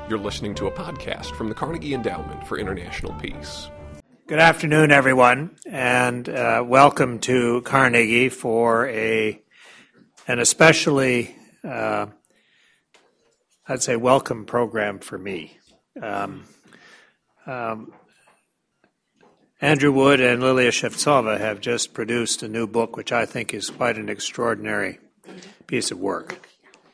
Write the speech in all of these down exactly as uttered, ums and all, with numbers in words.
You're listening to a podcast from the Carnegie Endowment for International Peace. Good afternoon, everyone, and uh, welcome to Carnegie for a an especially, uh, I'd say, welcome program for me. Um, um, Andrew Wood and Lilia Shevtsova have just produced a new book, which I think is quite an extraordinary piece of work.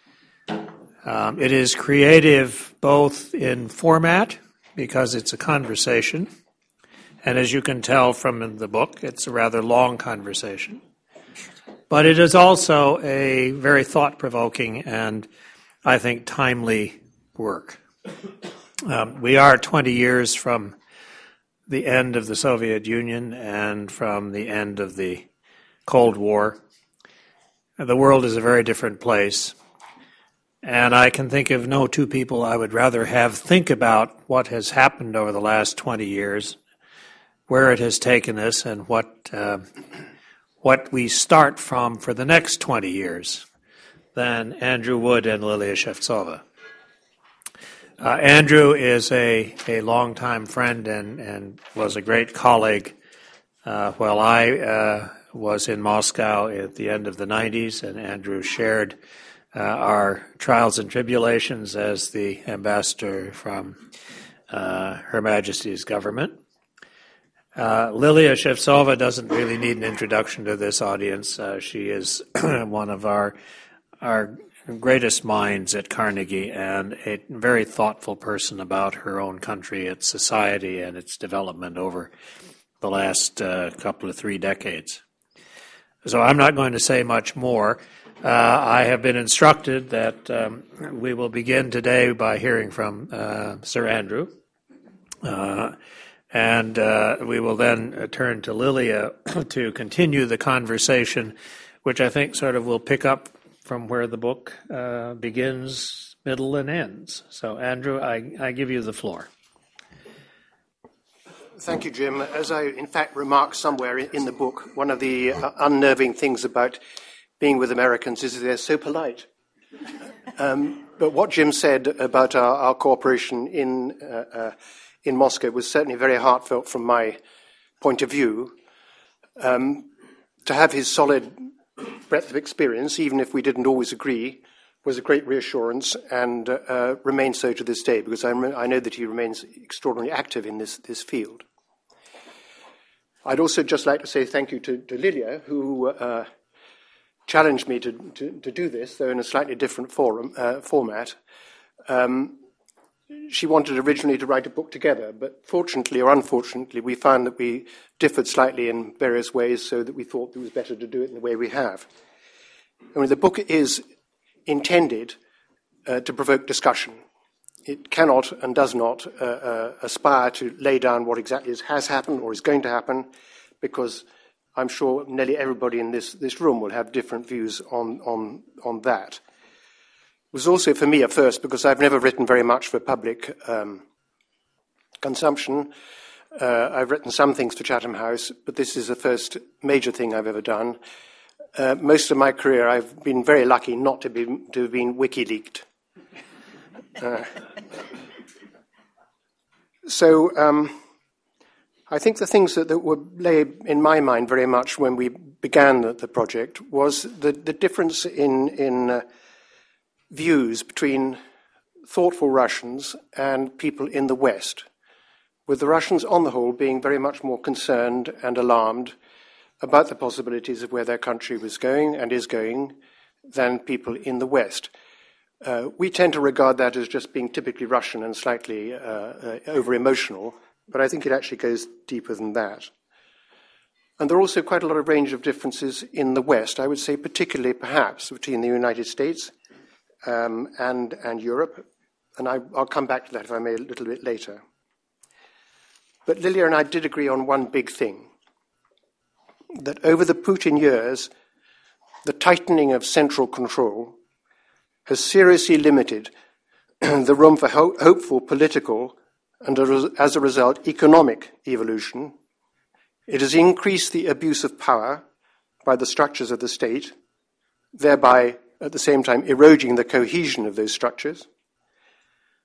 Um, it is creative both in format, because it's a conversation, and as you can tell from the book, it's a rather long conversation. But it is also a very thought-provoking and, I think, timely work. Um, we are twenty years from the end of the Soviet Union and from the end of the Cold War. The world is a very different place. And I can think of no two people I would rather have think about what has happened over the last twenty years, where it has taken us, and what uh, what we start from for the next twenty years than Andrew Wood and Lilia Shevtsova. Uh, Andrew is a, a longtime friend and, and was a great colleague uh, while I uh, was in Moscow at the end of the nineties, and Andrew shared Uh, our trials and tribulations as the ambassador from uh, Her Majesty's government. Uh, Lilia Shevtsova doesn't really need an introduction to this audience. Uh, she is one of our our greatest minds at Carnegie and a very thoughtful person about her own country, its society, and its development over the last uh, couple of three decades. So I'm not going to say much more. Uh, I have been instructed that um, we will begin today by hearing from uh, Sir Andrew, uh, and uh, we will then uh, turn to Lilia to continue the conversation, which I think sort of will pick up from where the book uh, begins, middle, and ends. So, Andrew, I, I give you the floor. Thank you, Jim. As I, in fact, remarked somewhere in the book, one of the uh, unnerving things about being with Americans is that they're so polite. Um, but what Jim said about our, our cooperation in uh, uh, in Moscow was certainly very heartfelt from my point of view. Um, to have his solid breadth of experience, even if we didn't always agree, was a great reassurance, and uh, uh, remains so to this day, because I, I know that he remains extraordinarily active in this, this field. I'd also just like to say thank you to, to Lilia, who uh, challenged me to, to, to do this, though in a slightly different forum, uh, format. Um, she wanted originally to write a book together, but fortunately or unfortunately, we found that we differed slightly in various ways, so that we thought it was better to do it in the way we have. I mean, the book is intended uh, to provoke discussion. It cannot and does not uh, uh, aspire to lay down what exactly is, has happened or is going to happen, because I'm sure nearly everybody in this, this room will have different views on, on, on that. It was also for me a first, because I've never written very much for public um, consumption. Uh, I've written some things for Chatham House, but this is the first major thing I've ever done. Uh, most of my career, I've been very lucky not to, be, to have been WikiLeaked. Uh, so... Um, I think the things that, that were lay in my mind very much when we began the, the project was the, the difference in, in uh, views between thoughtful Russians and people in the West, with the Russians on the whole being very much more concerned and alarmed about the possibilities of where their country was going and is going than people in the West. Uh, we tend to regard that as just being typically Russian and slightly uh, uh, over-emotional, but I think it actually goes deeper than that. And there are also quite a lot of range of differences in the West, I would say particularly perhaps between the United States um, and, and Europe, and I, I'll come back to that if I may a little bit later. But Lilia and I did agree on one big thing, that over the Putin years, the tightening of central control has seriously limited the room for ho- hopeful political and as a result, economic evolution. It has increased the abuse of power by the structures of the state, thereby at the same time eroding the cohesion of those structures.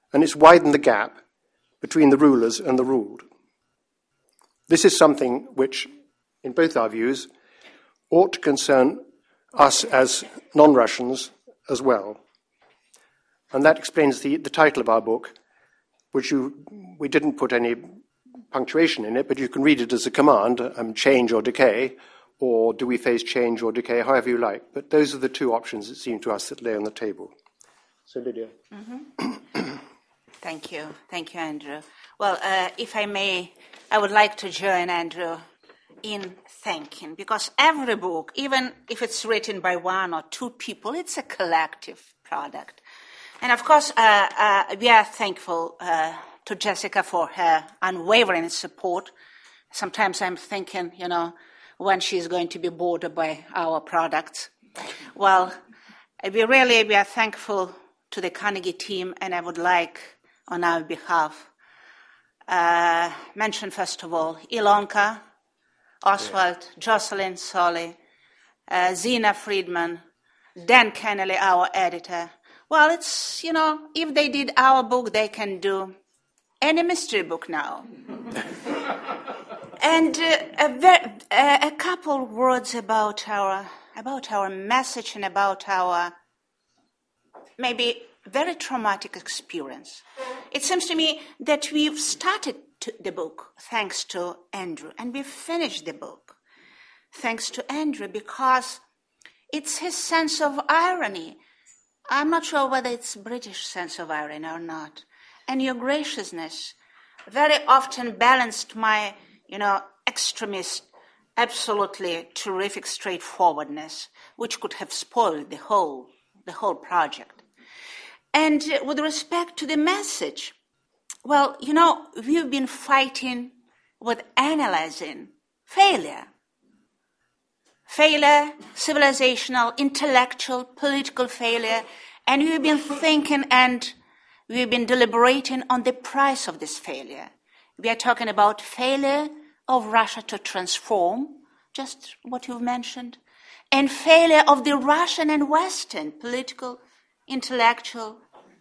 and it's widened the gap between the rulers and the ruled. This is something which, in both our views, ought to concern us as non-Russians as well. And that explains the, the title of our book, which you, we didn't put any punctuation in it, but you can read it as a command, um, change or decay, or do we face change or decay, however you like. But those are the two options, it seemed to us, that lay on the table. So, Lydia. Mm-hmm. Thank you. Thank you, Andrew. Well, uh, if I may, I would like to join Andrew in thanking, because every book, even if it's written by one or two people, it's a collective product. And of course, uh, uh, we are thankful uh, to Jessica for her unwavering support. Sometimes I'm thinking, you know, when she's going to be bored by our products. Well, we really we are thankful to the Carnegie team, and I would like, on our behalf, uh, mention first of all Ilonka, Oswald, yeah. Jocelyn Solly, uh, Zina Friedman, Dan Kennelly, our editor. Well, it's, you know, if they did our book, they can do any mystery book now. And uh, a, ver- uh, a couple words about our about our message and about our maybe very traumatic experience. It seems to me that we've started to the book thanks to Andrew, and we've finished the book thanks to Andrew, because it's his sense of irony. I'm not sure whether it's British sense of irony or not. And your graciousness very often balanced my, you know, extremist, absolutely terrific straightforwardness, which could have spoiled the whole, the whole project. And with respect to the message, well, you know, we've been fighting with analyzing failure. Failure, civilizational, intellectual, political failure, and we've been thinking and we've been deliberating on the price of this failure. We are talking about failure of Russia to transform, just what you've mentioned, and failure of the Russian and Western political, intellectual,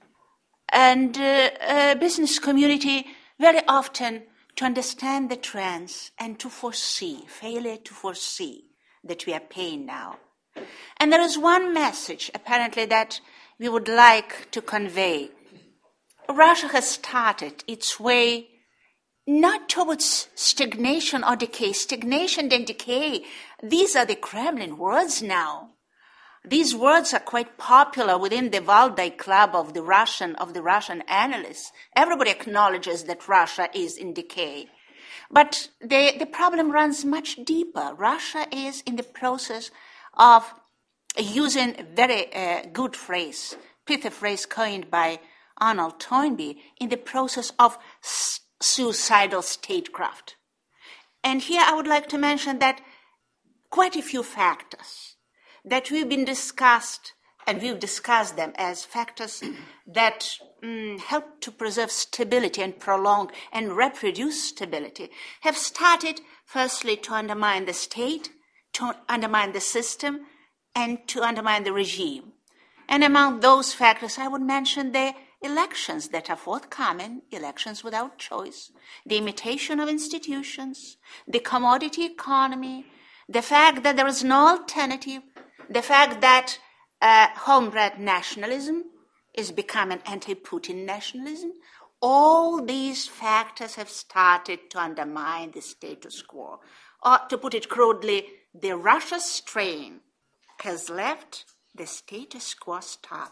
and uh, uh, business community very often to understand the trends and to foresee, failure to foresee that we are paying now. And there is one message, apparently, that we would like to convey. Russia has started its way not towards stagnation or decay. Stagnation and decay, these are the Kremlin words now. These words are quite popular within the Valdai Club of the Russian of the Russian analysts. Everybody acknowledges that Russia is in decay. But the, the problem runs much deeper. Russia is in the process of using a very uh, good phrase, pithy phrase coined by Arnold Toynbee, in the process of s- suicidal statecraft. And here I would like to mention that quite a few factors that we've been discussed, and we've discussed them as factors that um, help to preserve stability and prolong and reproduce stability, have started firstly to undermine the state, to undermine the system, and to undermine the regime. And among those factors, I would mention the elections that are forthcoming, elections without choice, the imitation of institutions, the commodity economy, the fact that there is no alternative, the fact that uh, homebred nationalism is becoming anti-Putin nationalism. All these factors have started to undermine the status quo. Or to put it crudely, the Russia strain has left the status quo stop.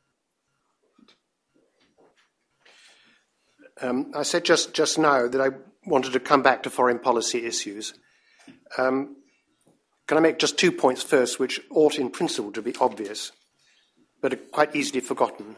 Um, I said just, just now that I wanted to come back to foreign policy issues. Um, can I make just two points first, which ought in principle to be obvious, but are quite easily forgotten?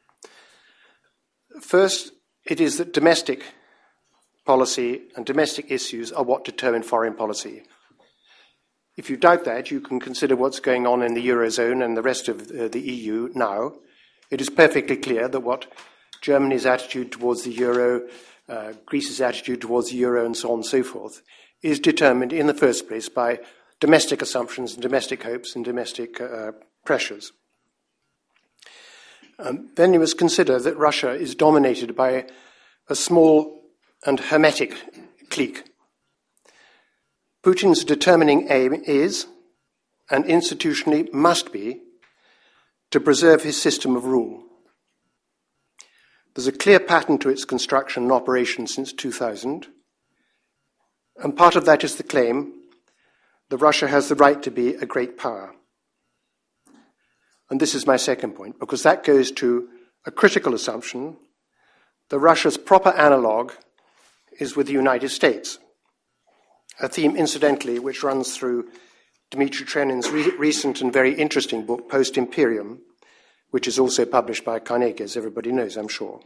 First, it is that domestic policy and domestic issues are what determine foreign policy. If you doubt that, you can consider what's going on in the Eurozone and the rest of uh, the E U now. It is perfectly clear that what Germany's attitude towards the euro, uh, Greece's attitude towards the euro, and so on and so forth, is determined in the first place by domestic assumptions and domestic hopes and domestic uh, pressures. um, then you must consider that Russia is dominated by a small and hermetic clique. Putin's determining aim is, and institutionally must be, to preserve his system of rule. There's a clear pattern to its construction and operation since two thousand, and part of that is the claim that Russia has the right to be a great power. And this is my second point, because that goes to a critical assumption that Russia's proper analogue is with the United States, a theme, incidentally, which runs through Dmitry Trenin's re- recent and very interesting book, Post-Imperium, which is also published by Carnegie, as everybody knows, I'm sure.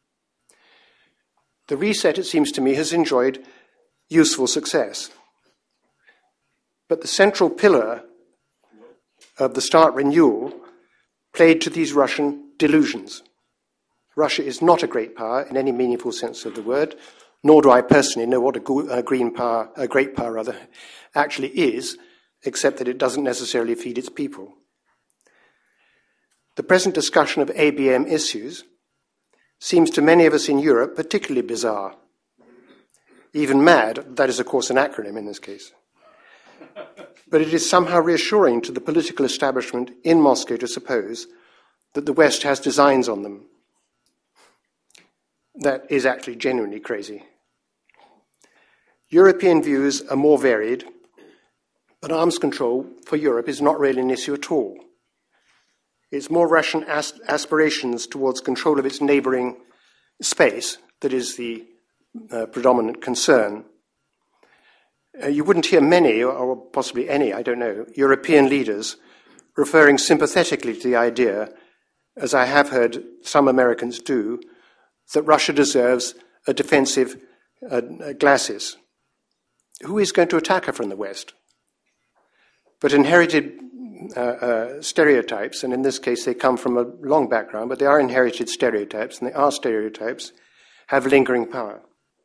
The reset, it seems to me, has enjoyed useful success. But the central pillar of the Start renewal played to these Russian delusions. Russia is not a great power in any meaningful sense of the word, nor do I personally know what a, go- a green power, a great power rather, actually is, except that it doesn't necessarily feed its people. The present discussion of A B M issues seems to many of us in Europe particularly bizarre. Even mad, that is of course an acronym in this case. But it is somehow reassuring to the political establishment in Moscow to suppose that the West has designs on them. That is actually genuinely crazy. European views are more varied, but arms control for Europe is not really an issue at all. It's more Russian as- aspirations towards control of its neighboring space that is the uh, predominant concern. Uh, you wouldn't hear many, or possibly any, I don't know, European leaders referring sympathetically to the idea, as I have heard some Americans do, that Russia deserves a defensive uh, glacis. Who is going to attack her from the West? But inherited uh, uh, stereotypes, and in this case they come from a long background, but they are inherited stereotypes, and they are stereotypes, have lingering power.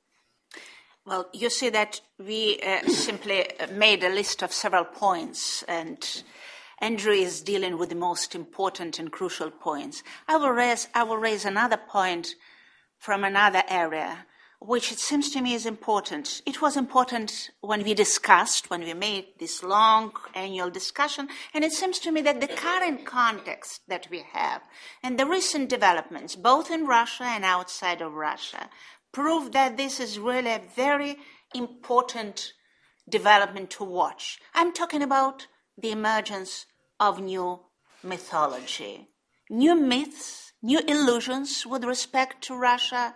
Well, you see that we uh, simply made a list of several points, and Andrew is dealing with the most important and crucial points. I will raise, I will raise another point from another area, which it seems to me is important. It was important when we discussed, when we made this long annual discussion, and it seems to me that the current context that we have and the recent developments, both in Russia and outside of Russia, prove that this is really a very important development to watch. I'm talking about the emergence of new mythology, new myths, new illusions with respect to Russia,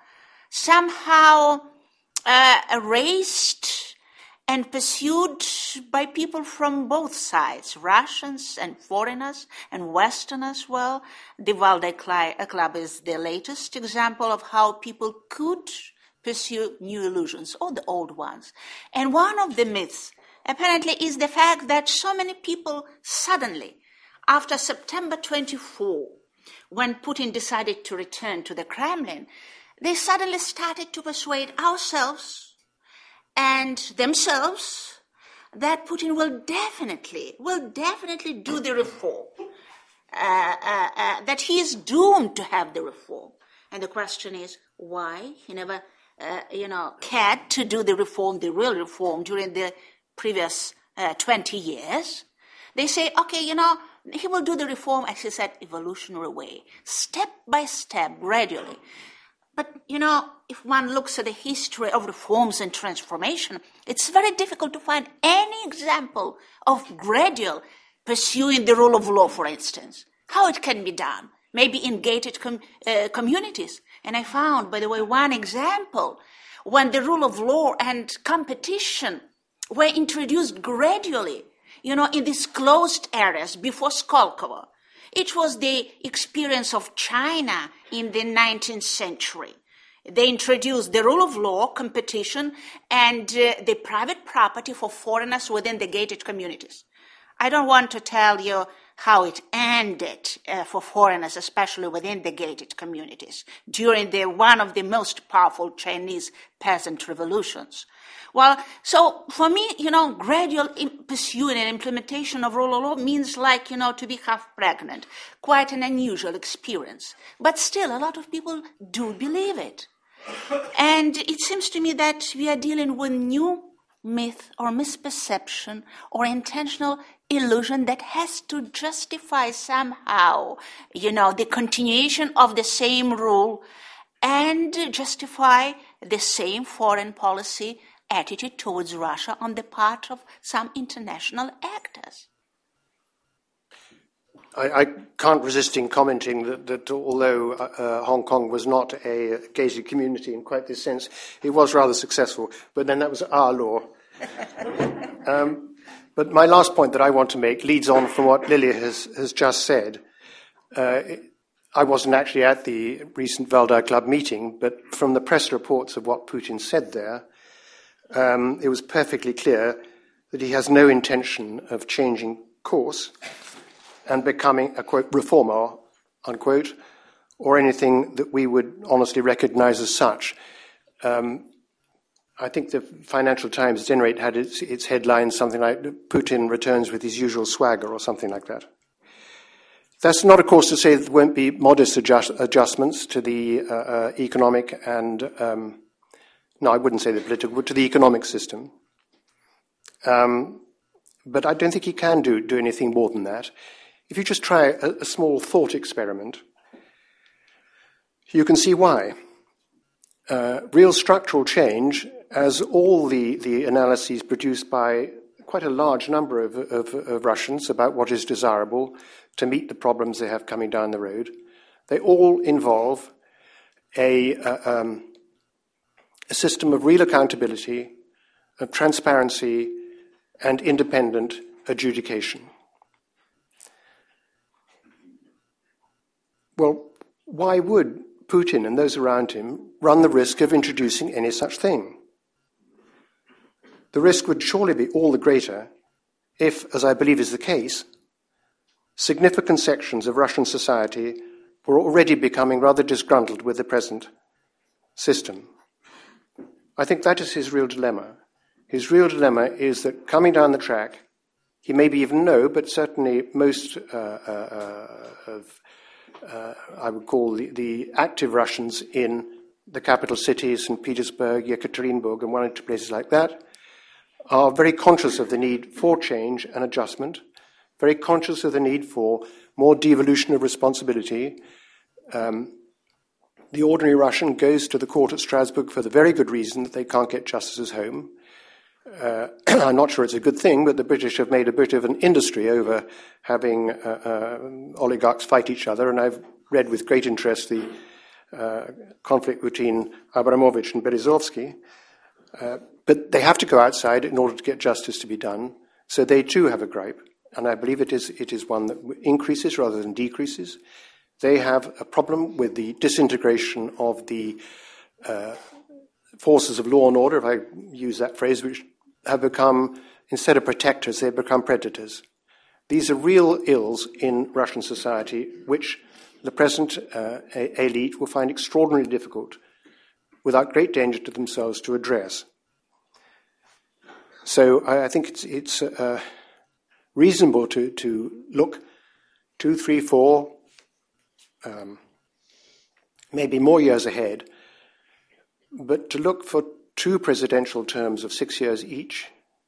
somehow uh, erased and pursued by people from both sides, Russians and foreigners and Western as well. The Valdai Club is the latest example of how people could pursue new illusions, or the old ones. And one of the myths, apparently, is the fact that so many people suddenly, after September twenty-fourth, when Putin decided to return to the Kremlin, they suddenly started to persuade ourselves and themselves that Putin will definitely, will definitely do the reform, uh, uh, uh, that he is doomed to have the reform. And the question is, why? He never, uh, you know, cared to do the reform, the real reform, during the previous uh, twenty years. They say, okay, you know, he will do the reform, as he said, evolutionary way, step by step, gradually. But, you know, if one looks at the history of reforms and transformation, it's very difficult to find any example of gradual pursuing the rule of law, for instance. How it can be done? Maybe in gated com- uh, communities. And I found, by the way, one example when the rule of law and competition were introduced gradually, you know, in these closed areas before Skolkovo. It was the experience of China in the nineteenth century. They introduced the rule of law, competition, and uh, the private property for foreigners within the gated communities. I don't want to tell you how it ended uh, for foreigners, especially within the gated communities, during the, one of the most powerful Chinese peasant revolutions. Well, so for me, you know, gradual pursuit and implementation of rule of law means like, you know, to be half pregnant. Quite an unusual experience. But still, a lot of people do believe it. And it seems to me that we are dealing with new myth or misperception or intentional illusion that has to justify somehow, you know, the continuation of the same rule and justify the same foreign policy attitude towards Russia on the part of some international actors. I, I can't resist in commenting that, that although uh, Hong Kong was not a gated community in quite this sense, it was rather successful. But then that was our law. um, but my last point that I want to make leads on from what Lilia has, has just said. Uh, I wasn't actually at the recent Valdai Club meeting, but from the press reports of what Putin said there, um, it was perfectly clear that he has no intention of changing course and becoming a, quote, reformer, unquote, or anything that we would honestly recognize as such. Um, I think the Financial Times Generate had its, its headline something like, Putin returns with his usual swagger, or something like that. That's not, of course, to say that there won't be modest adjust, adjustments to the uh, uh, economic and, um, no, I wouldn't say the political, but to the economic system. Um, but I don't think he can do, do anything more than that. If you just try a, a small thought experiment, you can see why. Uh, real structural change, as all the, the analyses produced by quite a large number of, of, of Russians about what is desirable to meet the problems they have coming down the road, they all involve a, uh, um, a system of real accountability, of transparency, and independent adjudication. Well, why would Putin and those around him run the risk of introducing any such thing? The risk would surely be all the greater if, as I believe is the case, significant sections of Russian society were already becoming rather disgruntled with the present system. I think that is his real dilemma. His real dilemma is that coming down the track, he maybe even know, but certainly most uh, uh, of, uh, I would call the, the active Russians in the capital cities, Saint Petersburg, Yekaterinburg, and one or two places like that, are very conscious of the need for change and adjustment, very conscious of the need for more devolution of responsibility. Um, the ordinary Russian goes to the court at Strasbourg for the very good reason that they can't get justices home. Uh, I'm not sure it's a good thing, but the British have made a bit of an industry over having uh, uh, oligarchs fight each other, and I've read with great interest the uh, conflict between Abramovich and Berezovsky. Uh, but they have to go outside in order to get justice to be done, so they too have a gripe, and I believe it is, it is one that increases rather than decreases. They have a problem with the disintegration of the uh, forces of law and order, if I use that phrase, which have become, instead of protectors, they've become predators. These are real ills in Russian society, which the present uh, elite will find extraordinarily difficult, without great danger to themselves, to address. So I, I think it's, it's uh, reasonable to, to look two, three, four, um, maybe more years ahead, but to look for two presidential terms of six years each,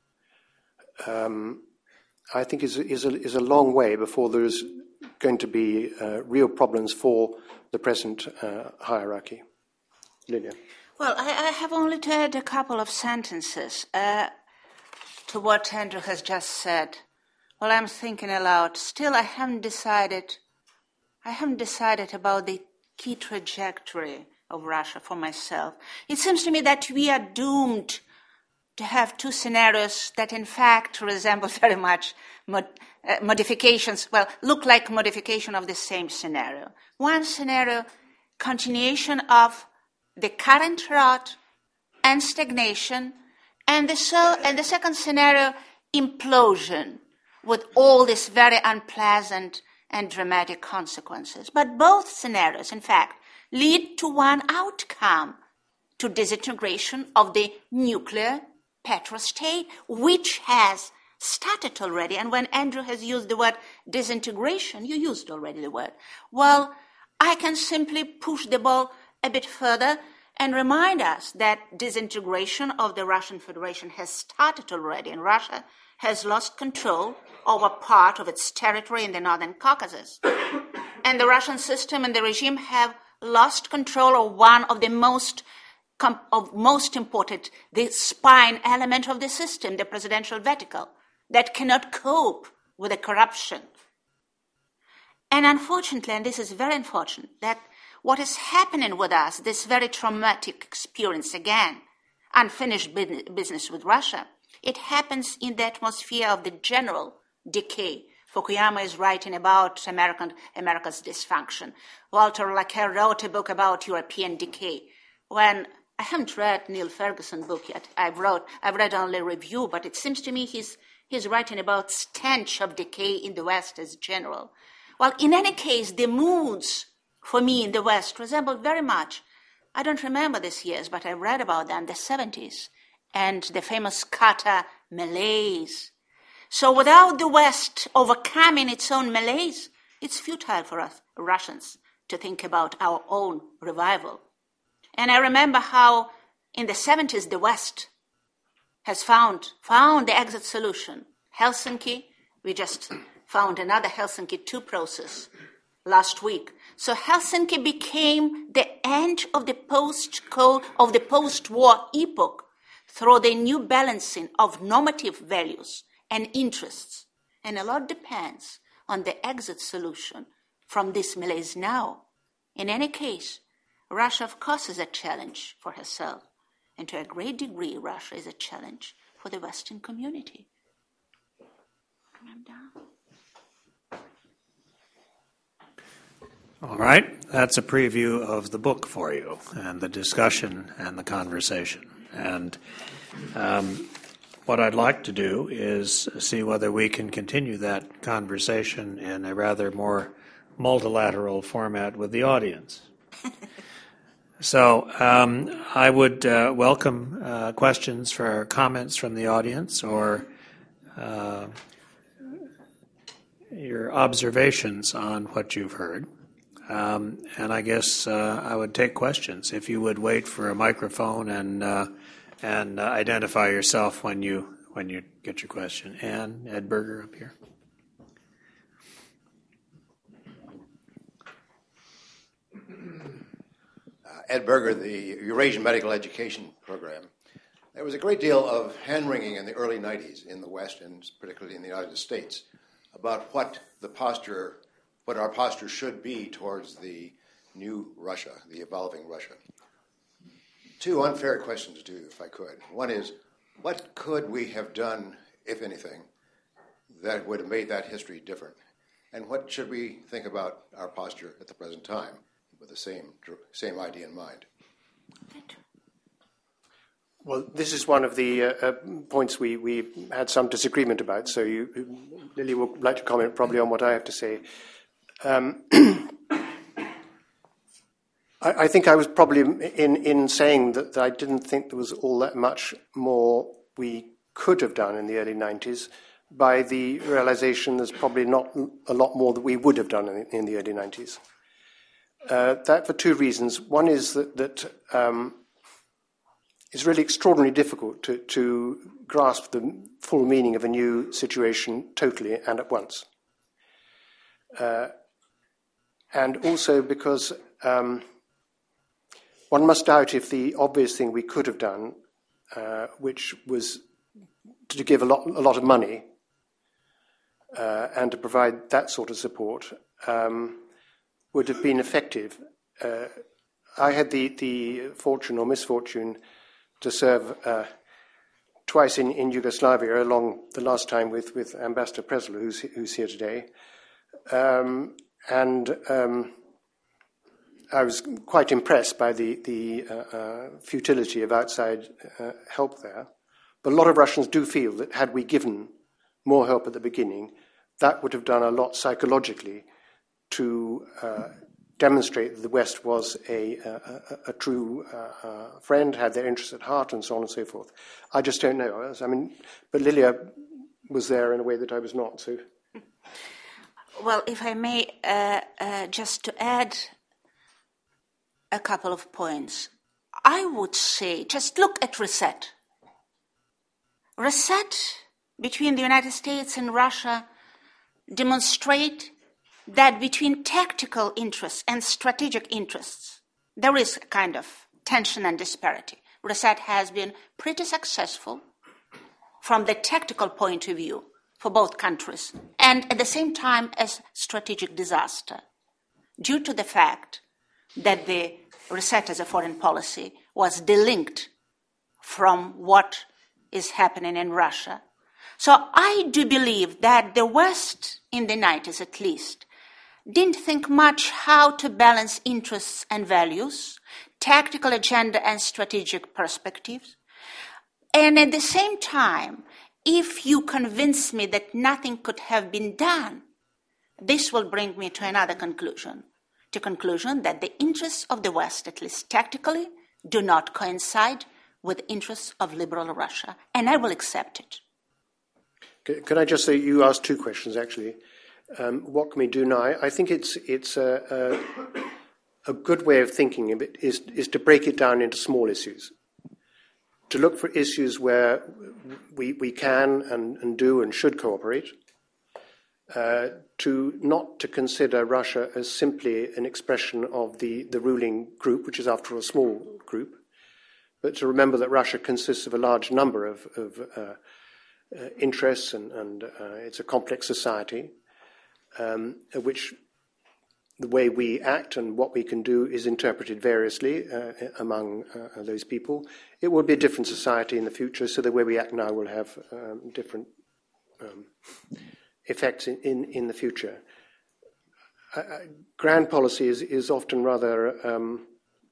um, I think is, is, a, is a long way before there's going to be uh, real problems for the present uh, hierarchy. Lilia. Well, I, I have only to add a couple of sentences uh, to what Andrew has just said. Well, I'm thinking aloud. Still, I haven't decided. I haven't decided about the key trajectory of Russia for myself. It seems to me that we are doomed to have two scenarios that, in fact, resemble very much mod, uh, modifications. Well, look like modification of the same scenario. One scenario, continuation of the current rot and stagnation, and the, so, and the second scenario, implosion with all these very unpleasant and dramatic consequences. But both scenarios, in fact, lead to one outcome, to disintegration of the nuclear petrostate, which has started already. And when Andrew has used the word disintegration, you used already the word. Well, I can simply push the ball a bit further and remind us that disintegration of the Russian Federation has started already, and Russia has lost control over part of its territory in the Northern Caucasus. And the Russian system and the regime have lost control of one of the most of most important, the spine element of the system, the presidential vertical, that cannot cope with the corruption. And unfortunately, and this is very unfortunate, that what is happening with us, this very traumatic experience again, unfinished business with Russia, it happens in the atmosphere of the general decay. Fukuyama is writing about American, America's dysfunction. Walter Laqueur wrote a book about European decay. When I haven't read Neil Ferguson's book yet. I've wrote, I've read only a review, but it seems to me he's he's writing about stench of decay in the West as general. Well, in any case, the moods for me in the West resemble very much. I don't remember these years, but I read about them, the seventies, and the famous Carter malaise. So without the West overcoming its own malaise, it's futile for us Russians to think about our own revival. And I remember how in the seventies the West has found found the exit solution. Helsinki, we just found another Helsinki two process last week. So Helsinki became the end of the post-Cold of the post-war epoch through the new balancing of normative values and interests. And a lot depends on the exit solution from this malaise now. In any case, Russia, of course, is a challenge for herself. And to a great degree, Russia is a challenge for the Western community. I'm done. All right. That's a preview of the book for you and the discussion and the conversation. And um, what I'd like to do is see whether we can continue that conversation in a rather more multilateral format with the audience. So um, I would uh, welcome uh, questions for comments from the audience or uh, your observations on what you've heard. Um, and I guess uh, I would take questions if you would wait for a microphone and uh, and uh, identify yourself when you when you get your question. Ann Edberger up here. Ed Berger, the Eurasian Medical Education Program. There was a great deal of hand-wringing in the early nineties in the West, and particularly in the United States, about what the posture, what our posture should be towards the new Russia, the evolving Russia. Two unfair questions to you, if I could. One is, what could we have done, if anything, that would have made that history different? And what should we think about our posture at the present time, with the same same idea in mind? Well, this is one of the uh, uh, points we, we had some disagreement about, so you, Lily would like to comment probably on what I have to say. Um, I, I think I was probably in, in saying that, that I didn't think there was all that much more we could have done in the early nineties, by the realization there's probably not a lot more that we would have done in, in the early nineties. Uh, that for two reasons. One is that, that um, it's really extraordinarily difficult to, to grasp the full meaning of a new situation totally and at once. Uh, and also because um, one must doubt if the obvious thing we could have done, uh, which was to give a lot, a lot of money uh, and to provide that sort of support, um, would have been effective. Uh, I had the, the fortune or misfortune to serve uh, twice in, in Yugoslavia, along the last time with, with Ambassador Presler, who's, who's here today. Um, and um, I was quite impressed by the, the uh, uh, futility of outside uh, help there. But a lot of Russians do feel that had we given more help at the beginning, that would have done a lot psychologically to uh, demonstrate that the West was a, a, a, a true uh, uh, friend, had their interests at heart, and so on and so forth. I just don't know. I mean, but Lilia was there in a way that I was not. So, well, if I may, uh, uh, just to add a couple of points, I would say just look at Reset. Reset between the United States and Russia demonstrate that between tactical interests and strategic interests, there is a kind of tension and disparity. Reset has been pretty successful from the tactical point of view for both countries, and at the same time as strategic disaster, due to the fact that the Reset as a foreign policy was delinked from what is happening in Russia. So I do believe that the West, in the nineties at least, didn't think much how to balance interests and values, tactical agenda and strategic perspectives. And at the same time, if you convince me that nothing could have been done, this will bring me to another conclusion, to conclusion that the interests of the West, at least tactically, do not coincide with the interests of liberal Russia, and I will accept it. Can I just say, you asked two questions, actually. Um, what can we do now? I think it's it's a, a, a good way of thinking of it is, is to break it down into small issues, to look for issues where we, we can and, and do and should cooperate, uh, to not to consider Russia as simply an expression of the, the ruling group, which is after all a small group, but to remember that Russia consists of a large number of, of uh, uh, interests and, and uh, it's a complex society, um, which the way we act and what we can do is interpreted variously uh, among uh, those people. It will be a different society in the future, so the way we act now will have um, different um, effects in, in, in the future. Uh, grand policy is, is often rather um,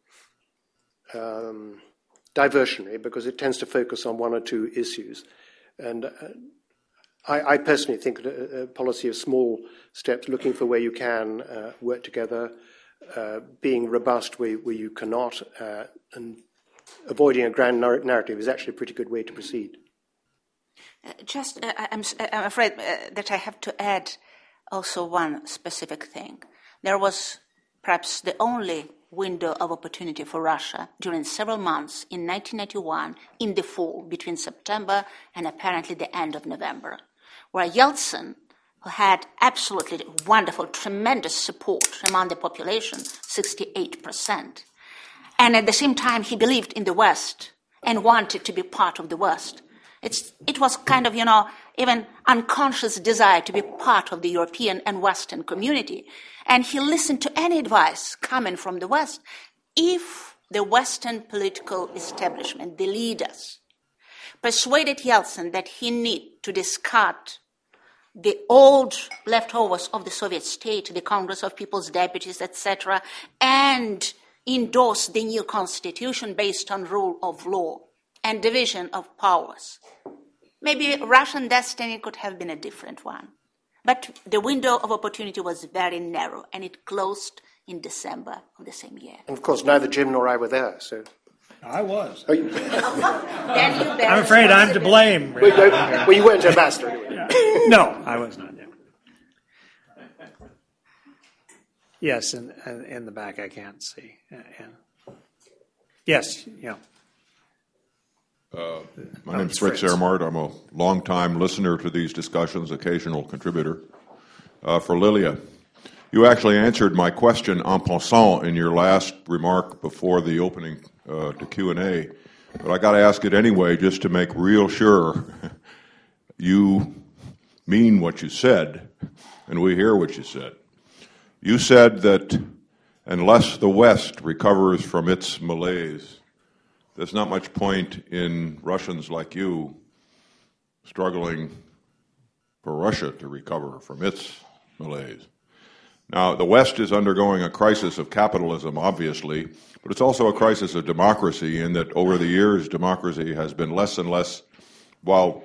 um, diversionary because it tends to focus on one or two issues. And uh, I, I personally think that a, a policy of small steps, looking for where you can uh, work together, uh, being robust where, where you cannot, uh, and avoiding a grand nar- narrative is actually a pretty good way to proceed. Uh, just, uh, I'm, I'm afraid uh, that I have to add also one specific thing. There was perhaps the only window of opportunity for Russia during several months in nineteen ninety-one, in the fall, between September and apparently the end of November, where Yeltsin, who had absolutely wonderful, tremendous support among the population, sixty-eight percent, and at the same time he believed in the West and wanted to be part of the West. It's, it was kind of, you know, even unconscious desire to be part of the European and Western community. And he listened to any advice coming from the West. If the Western political establishment, the leaders, persuaded Yeltsin that he needed to discard the old leftovers of the Soviet state, the Congress of People's Deputies, et cetera, and endorse the new constitution based on rule of law and division of powers, maybe Russian destiny could have been a different one. But the window of opportunity was very narrow, and it closed in December of the same year. And of course, neither Jim nor I were there, so... I was. Oh, you... Then you bear I'm afraid I'm to blame. well, you, well, you weren't ambassador anyway. Yeah. No, I was not. Yeah. Yes, in, in the back I can't see. And yes, yeah. Uh, my name is Fritz Ehrmart. I'm a longtime listener to these discussions, occasional contributor. Uh, for Lilia, you actually answered my question en passant in your last remark before the opening uh, to Q and A, but I got to ask it anyway just to make real sure you mean what you said and we hear what you said. You said that unless the West recovers from its malaise, there's not much point in Russians like you struggling for Russia to recover from its malaise. Now, the West is undergoing a crisis of capitalism, obviously, but it's also a crisis of democracy in that over the years, democracy has been less and less, while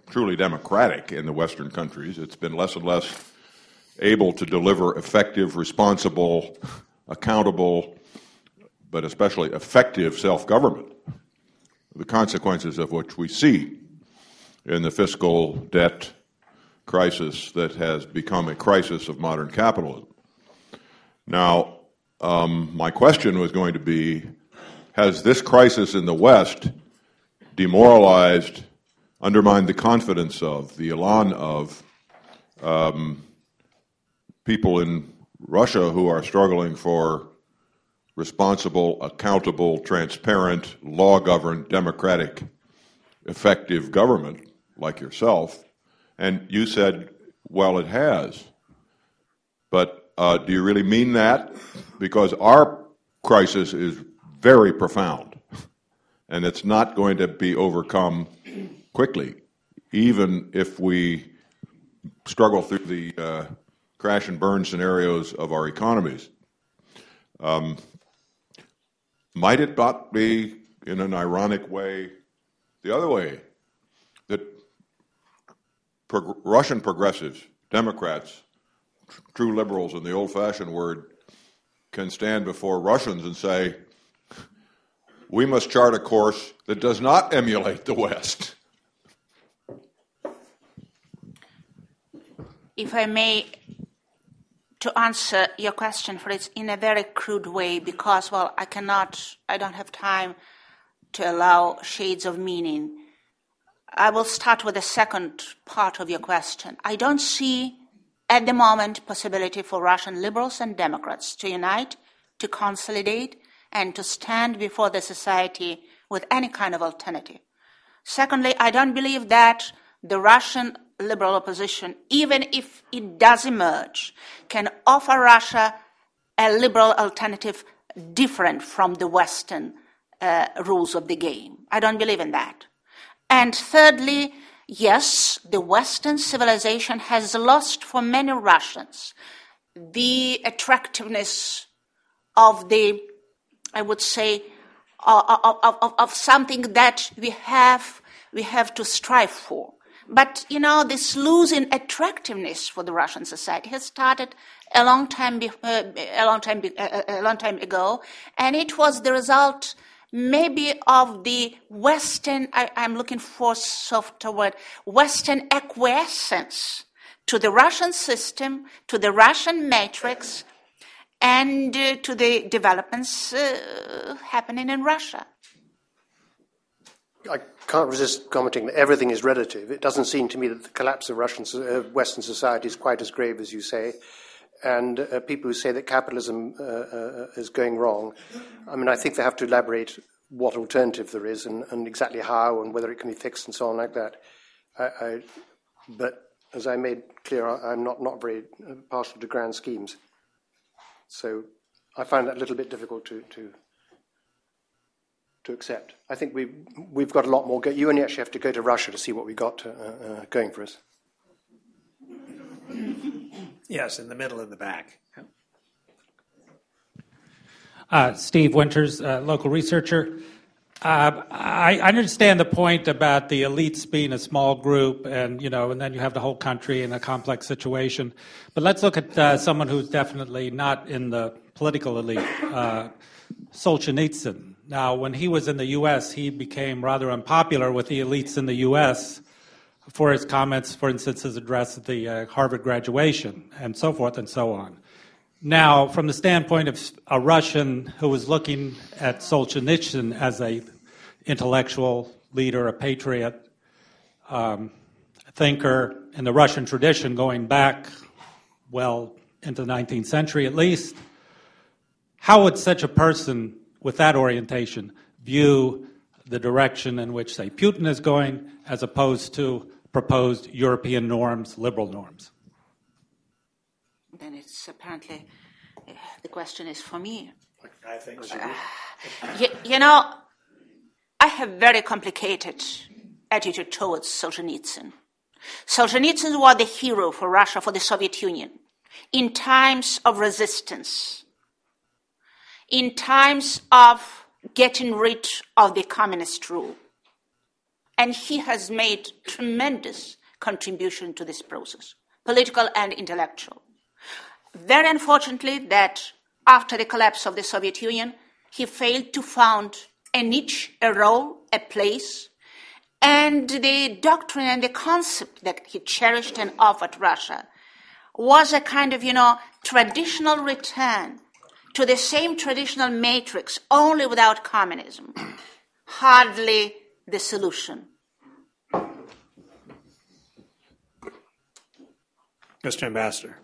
truly democratic in the Western countries. It's been less and less able to deliver effective, responsible, accountable, but especially effective self-government, the consequences of which we see in the fiscal debt crisis that has become a crisis of modern capitalism. Now, um, my question was going to be, has this crisis in the West demoralized, undermined the confidence of, the elan of um, people in Russia who are struggling for responsible, accountable, transparent, law-governed, democratic, effective government like yourself? And you said, well, it has. But uh, do you really mean that? Because our crisis is very profound, and it's not going to be overcome quickly, even if we struggle through the uh, crash and burn scenarios of our economies. Um, might it not be, in an ironic way, the other way, that prog- Russian progressives, Democrats, tr- true liberals in the old-fashioned word, can stand before Russians and say, we must chart a course that does not emulate the West? If I may, to answer your question, Fritz, in a very crude way, because, well, I cannot, I don't have time to allow shades of meaning. I will start with the second part of your question. I don't see, at the moment, possibility for Russian liberals and Democrats to unite, to consolidate, and to stand before the society with any kind of alternative. Secondly, I don't believe that the Russian liberal opposition, even if it does emerge, can offer Russia a liberal alternative different from the Western uh, rules of the game. I don't believe in that. And thirdly, yes, the Western civilization has lost for many Russians the attractiveness of the, I would say, of, of, of, of something that we have, we have to strive for. But, you know, this losing attractiveness for the Russian society has started a long time, be, uh, a long time, be, uh, a long time ago, and it was the result maybe of the Western, I, I'm looking for softer word, Western acquiescence to the Russian system, to the Russian matrix, and uh, to the developments uh, happening in Russia. I can't resist commenting that everything is relative. It doesn't seem to me that the collapse of Russian uh, Western society is quite as grave as you say. And uh, people who say that capitalism uh, uh, is going wrong, I mean, I think they have to elaborate what alternative there is and, and exactly how and whether it can be fixed and so on like that. I, I, but as I made clear, I'm not, not very partial to grand schemes. So I find that a little bit difficult to... to to accept. I think we've, we've got a lot more. Go- you only actually have to go to Russia to see what we got uh, uh, going for us. Yes, in the middle and the back. Uh, Steve Winters, uh, local researcher. Uh, I understand the point about the elites being a small group, and you know, and then you have the whole country in a complex situation. But let's look at uh, someone who's definitely not in the political elite, uh, Solzhenitsyn. Now, when he was in the U S, he became rather unpopular with the elites in the U S for his comments, for instance, his address at the uh, Harvard graduation, and so forth and so on. Now, from the standpoint of a Russian who was looking at Solzhenitsyn as a intellectual leader, a patriot, um, a thinker in the Russian tradition going back, well, into the nineteenth century at least, how would such a person with that orientation view the direction in which, say, Putin is going as opposed to proposed European norms, liberal norms? Then it's apparently, uh, the question is for me. I think so. Uh, you, you know, I have very complicated attitude towards Solzhenitsyn. Solzhenitsyn was the hero for Russia, for the Soviet Union, in times of resistance, in times of getting rid of the communist rule. And he has made tremendous contribution to this process, political and intellectual. Very unfortunately that after the collapse of the Soviet Union, he failed to found a niche, a role, a place, and the doctrine and the concept that he cherished and offered Russia was a kind of, you know, traditional return to the same traditional matrix, only without communism. Hardly the solution. Mister Ambassador.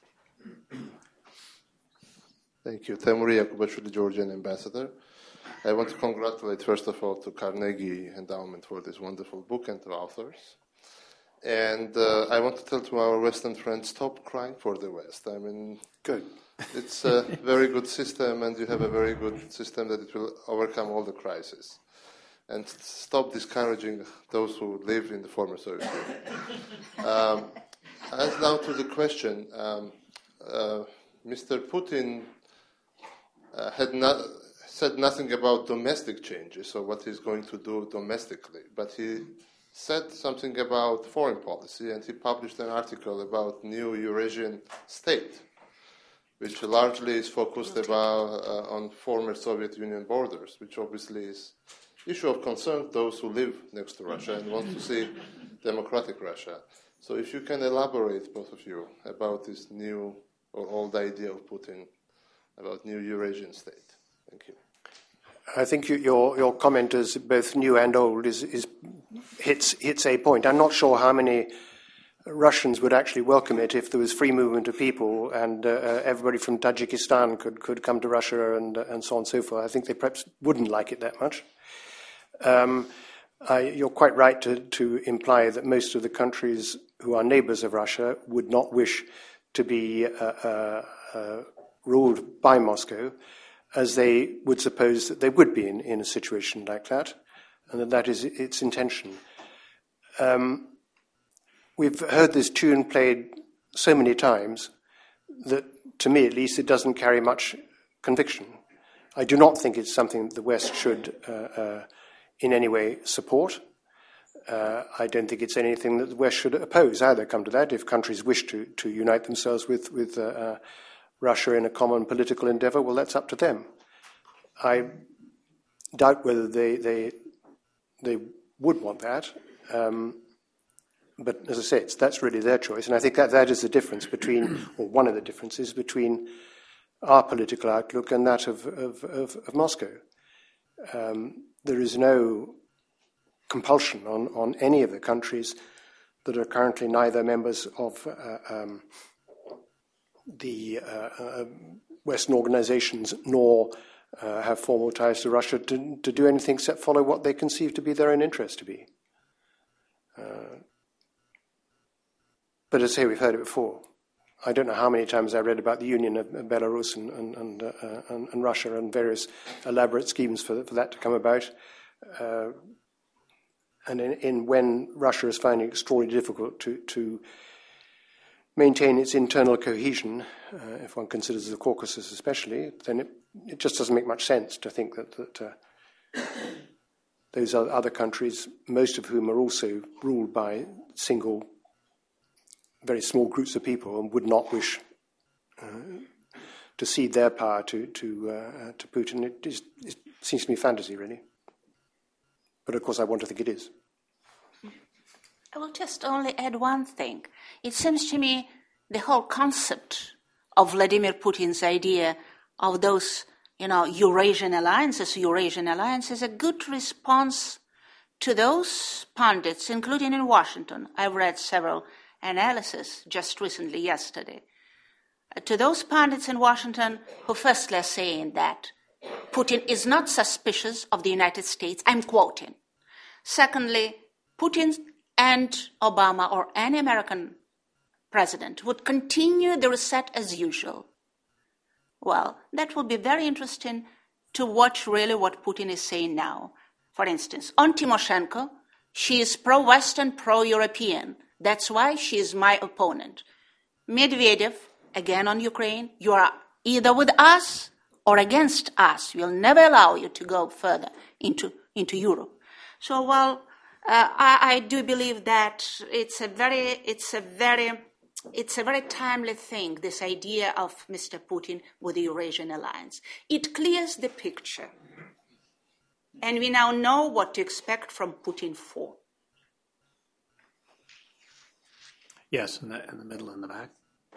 Thank you. Temuri Yakubashvili, the Georgian ambassador. I want to congratulate, first of all, to Carnegie Endowment for this wonderful book and to authors. And uh, I want to tell to our Western friends, stop crying for the West. I mean, Good. It's a very good system, and you have a very good system that it will overcome all the crises. And stop discouraging those who live in the former Soviet Union. Um, as now to the question, um, uh, Mister Putin uh, had not said nothing about domestic changes or what he's going to do domestically, but he said something about foreign policy, and he published an article about new Eurasian state, which largely is focused about uh, on former Soviet Union borders, which obviously is issue of concern to those who live next to Russia and want to see democratic Russia. So if you can elaborate, both of you, about this new or old idea of Putin about new Eurasian state. Thank you. I think you, your your comment is both new and old is, is hits hits a point. I'm not sure how many Russians would actually welcome it if there was free movement of people and uh, everybody from Tajikistan could, could come to Russia and uh, and so on and so forth. I think they perhaps wouldn't like it that much. Um, I, you're quite right to, to imply that most of the countries who are neighbours of Russia would not wish to be uh, uh, uh, ruled by Moscow, as they would suppose that they would be in, in a situation like that, and that that is its intention. Um, we've heard this tune played so many times that, to me at least, it doesn't carry much conviction. I do not think it's something that the West should uh, uh, in any way support. Uh, I don't think it's anything that the West should oppose either, come to that. If countries wish to, to unite themselves with, with uh, uh, Russia in a common political endeavour, well, that's up to them. I doubt whether they they, they would want that. Um, but as I say, it's, that's really their choice. And I think that that is the difference between, or one of the differences between our political outlook and that of, of, of, of Moscow. Um, there is no compulsion on, on any of the countries that are currently neither members of uh, um, the uh, uh, Western organizations nor uh, have formal ties to Russia to, to do anything except follow what they conceive to be their own interest to be. Uh, but as I say, we've heard it before. I don't know how many times I read about the union of Belarus and, and, and, uh, and, and Russia and various elaborate schemes for, for that to come about. Uh, and in, in when Russia is finding it extraordinarily difficult to, to maintain its internal cohesion, uh, if one considers the Caucasus especially, then it, it just doesn't make much sense to think that, that uh, those other countries, most of whom are also ruled by single, very small groups of people, and would not wish uh, to cede their power to to, uh, to Putin. It, is, it seems to me fantasy, really. But of course, I want to think it is. I will just only add one thing. It seems to me the whole concept of Vladimir Putin's idea of those, you know, Eurasian alliances, Eurasian alliance is a good response to those pundits, including in Washington. I've read several analysis just recently, yesterday, uh, to those pundits in Washington who firstly are saying that Putin is not suspicious of the United States. I'm quoting. Secondly, Putin and Obama or any American president would continue the reset as usual. Well, that will be very interesting to watch really what Putin is saying now. For instance, on Tymoshenko, she is pro-Western, pro-European. That's why she is my opponent. Medvedev, again on Ukraine, you are either with us or against us. We'll never allow you to go further into, into Europe. So while Uh, I, I do believe that it's a very, it's a very, it's a very timely thing, this idea of Mister Putin with the Eurasian alliance. It clears the picture. And we now know what to expect from Putin four. Yes, in the, in the middle in the back.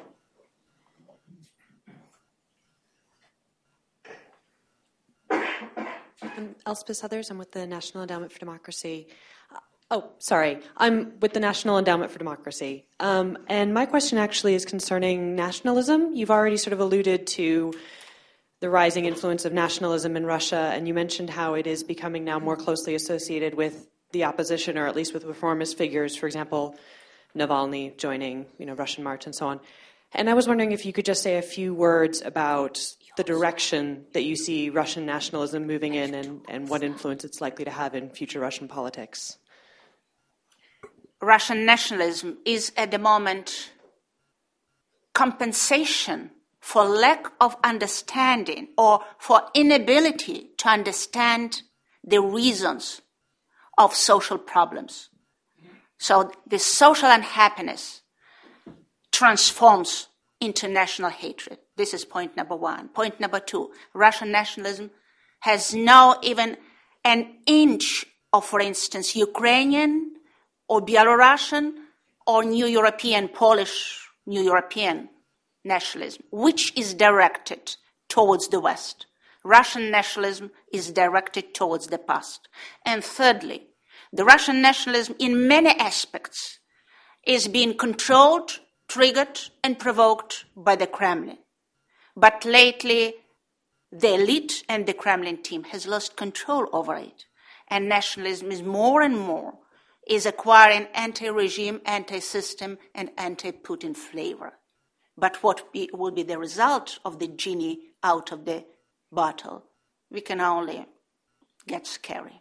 I'm Elspeth Southers. I'm with the National Endowment for Democracy. Uh, oh, sorry. I'm with the National Endowment for Democracy. Um, and my question actually is concerning nationalism. You've already sort of alluded to the rising influence of nationalism in Russia, and you mentioned how it is becoming now more closely associated with the opposition, or at least with reformist figures, for example, Navalny joining, you know, Russian March and so on. And I was wondering if you could just say a few words about the direction that you see Russian nationalism moving in, and, and what influence it's likely to have in future Russian politics. Russian nationalism is at the moment compensation for lack of understanding or for inability to understand the reasons of social problems. So the social unhappiness transforms into national hatred. This is point number one. Point number two, Russian nationalism has no even an inch of, for instance, Ukrainian or Belarusian or New European, Polish, New European nationalism, which is directed towards the West. Russian nationalism is directed towards the past. And thirdly, the Russian nationalism in many aspects is being controlled, triggered, and provoked by the Kremlin. But lately, the elite and the Kremlin team has lost control over it. And nationalism is more and more is acquiring anti-regime, anti-system, and anti-Putin flavor. But what be, will be the result of the genie out of the bottle? We can only get scary.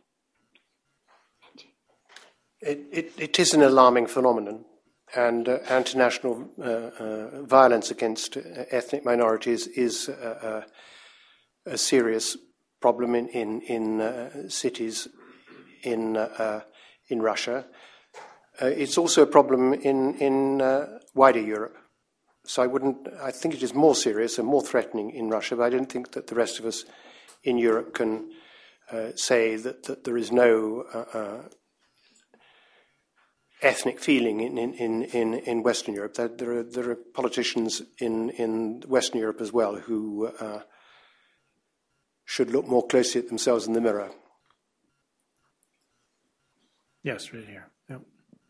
It, it, it is an alarming phenomenon, and uh, anti-national uh, uh, violence against uh, ethnic minorities is uh, uh, a serious problem in in, in uh, cities in uh, in Russia. Uh, it's also a problem in in uh, wider Europe. So I wouldn't. I think it is more serious and more threatening in Russia, but I don't think that the rest of us in Europe can uh, say that, that there is no uh, uh, ethnic feeling in, in, in, in Western Europe. There, there, are, there are politicians in, in Western Europe as well who uh, should look more closely at themselves in the mirror. Yes, right here. Yep.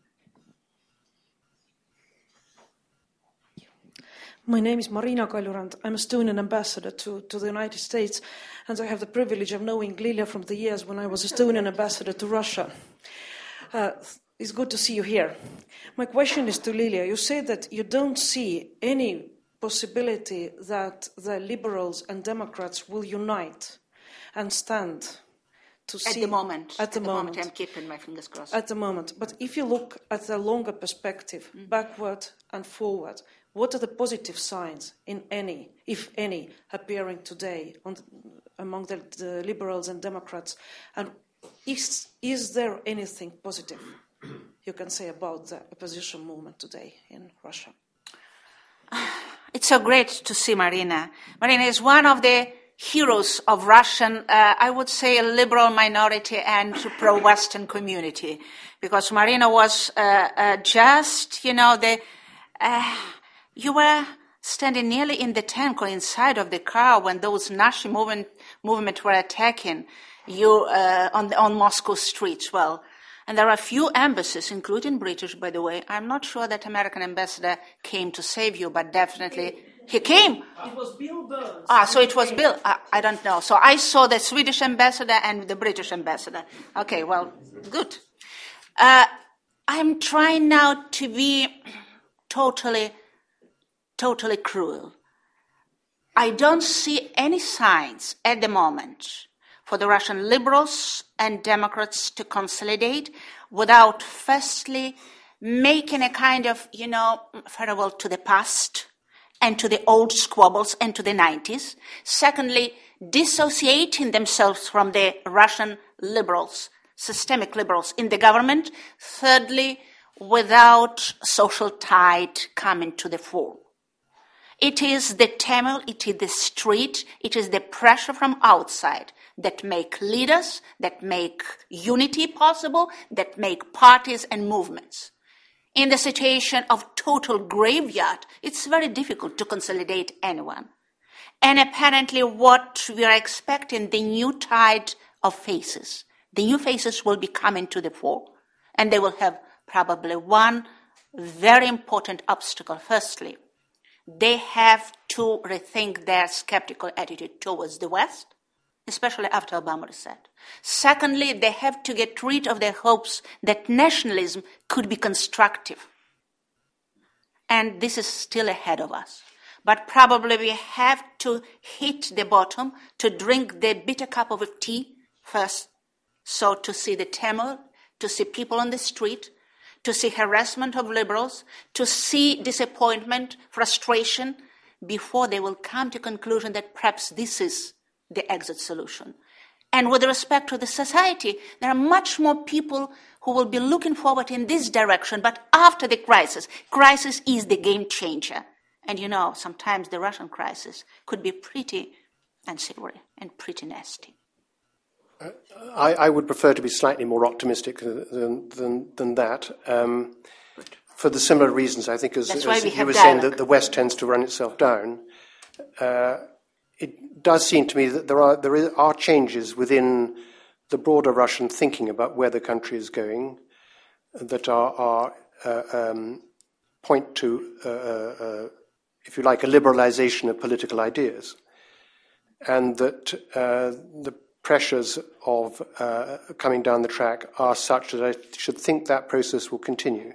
My name is Marina Kaljurand. I'm a Estonian ambassador to, to the United States, and I have the privilege of knowing Lilia from the years when I was Estonian ambassador to Russia. Uh, it's good to see you here. My question is to Lilia. You say that you don't see any possibility that the liberals and Democrats will unite and stand to at see... the moment. At the, at the moment. moment. I'm keeping my fingers crossed. At the moment. But if you look at the longer perspective, mm. backward and forward, what are the positive signs, in any, if any, appearing today on the, among the, the liberals and Democrats? And is, is there anything positive you can say about the opposition movement today in Russia? It's so great to see Marina. Marina is one of the heroes of Russian, uh, I would say, a liberal minority and pro-Western community, because Marina was uh, uh, just, you know, the... Uh, You were standing nearly in the tank or inside of the car when those Nazi movement, movement were attacking you uh, on, the, on Moscow streets. Well, and there are a few embassies, including British, by the way. I'm not sure that American ambassador came to save you, but definitely he came. It was Bill Burns. Ah, so it was Bill. I, I don't know. So I saw the Swedish ambassador and the British ambassador. Okay, well, good. Uh, I'm trying now to be totally... totally cruel. I don't see any signs at the moment for the Russian liberals and Democrats to consolidate without firstly making a kind of, you know, farewell to the past and to the old squabbles and to the nineties. Secondly, dissociating themselves from the Russian liberals systemic liberals in the government. Thirdly, without social tide coming to the fore. It is the Tamil, it is the street, it is the pressure from outside that make leaders, that make unity possible, that make parties and movements. In the situation of total graveyard, it's very difficult to consolidate anyone. And apparently what we are expecting, the new tide of faces. The new faces will be coming to the fore, and they will have probably one very important obstacle. Firstly, they have to rethink their skeptical attitude towards the West, especially after Obama reset. Secondly, they have to get rid of their hopes that nationalism could be constructive. And this is still ahead of us. But probably we have to hit the bottom, to drink the bitter cup of tea first. So to see the Tamil, to see people on the street, to see harassment of liberals, to see disappointment, frustration, before they will come to conclusion that perhaps this is the exit solution. And with respect to the society, there are much more people who will be looking forward in this direction, but after the crisis. Crisis is the game changer. And you know, sometimes the Russian crisis could be pretty unsavory and pretty nasty. I, I would prefer to be slightly more optimistic than than, than that, um, for the similar reasons. I think, as, as you were saying, that the West tends to run itself down. Uh, it does seem to me that there are there are changes within the broader Russian thinking about where the country is going that are, are uh, um, point to, uh, uh, if you like, a liberalization of political ideas, and that uh, the pressures of uh, coming down the track are such that I should think that process will continue.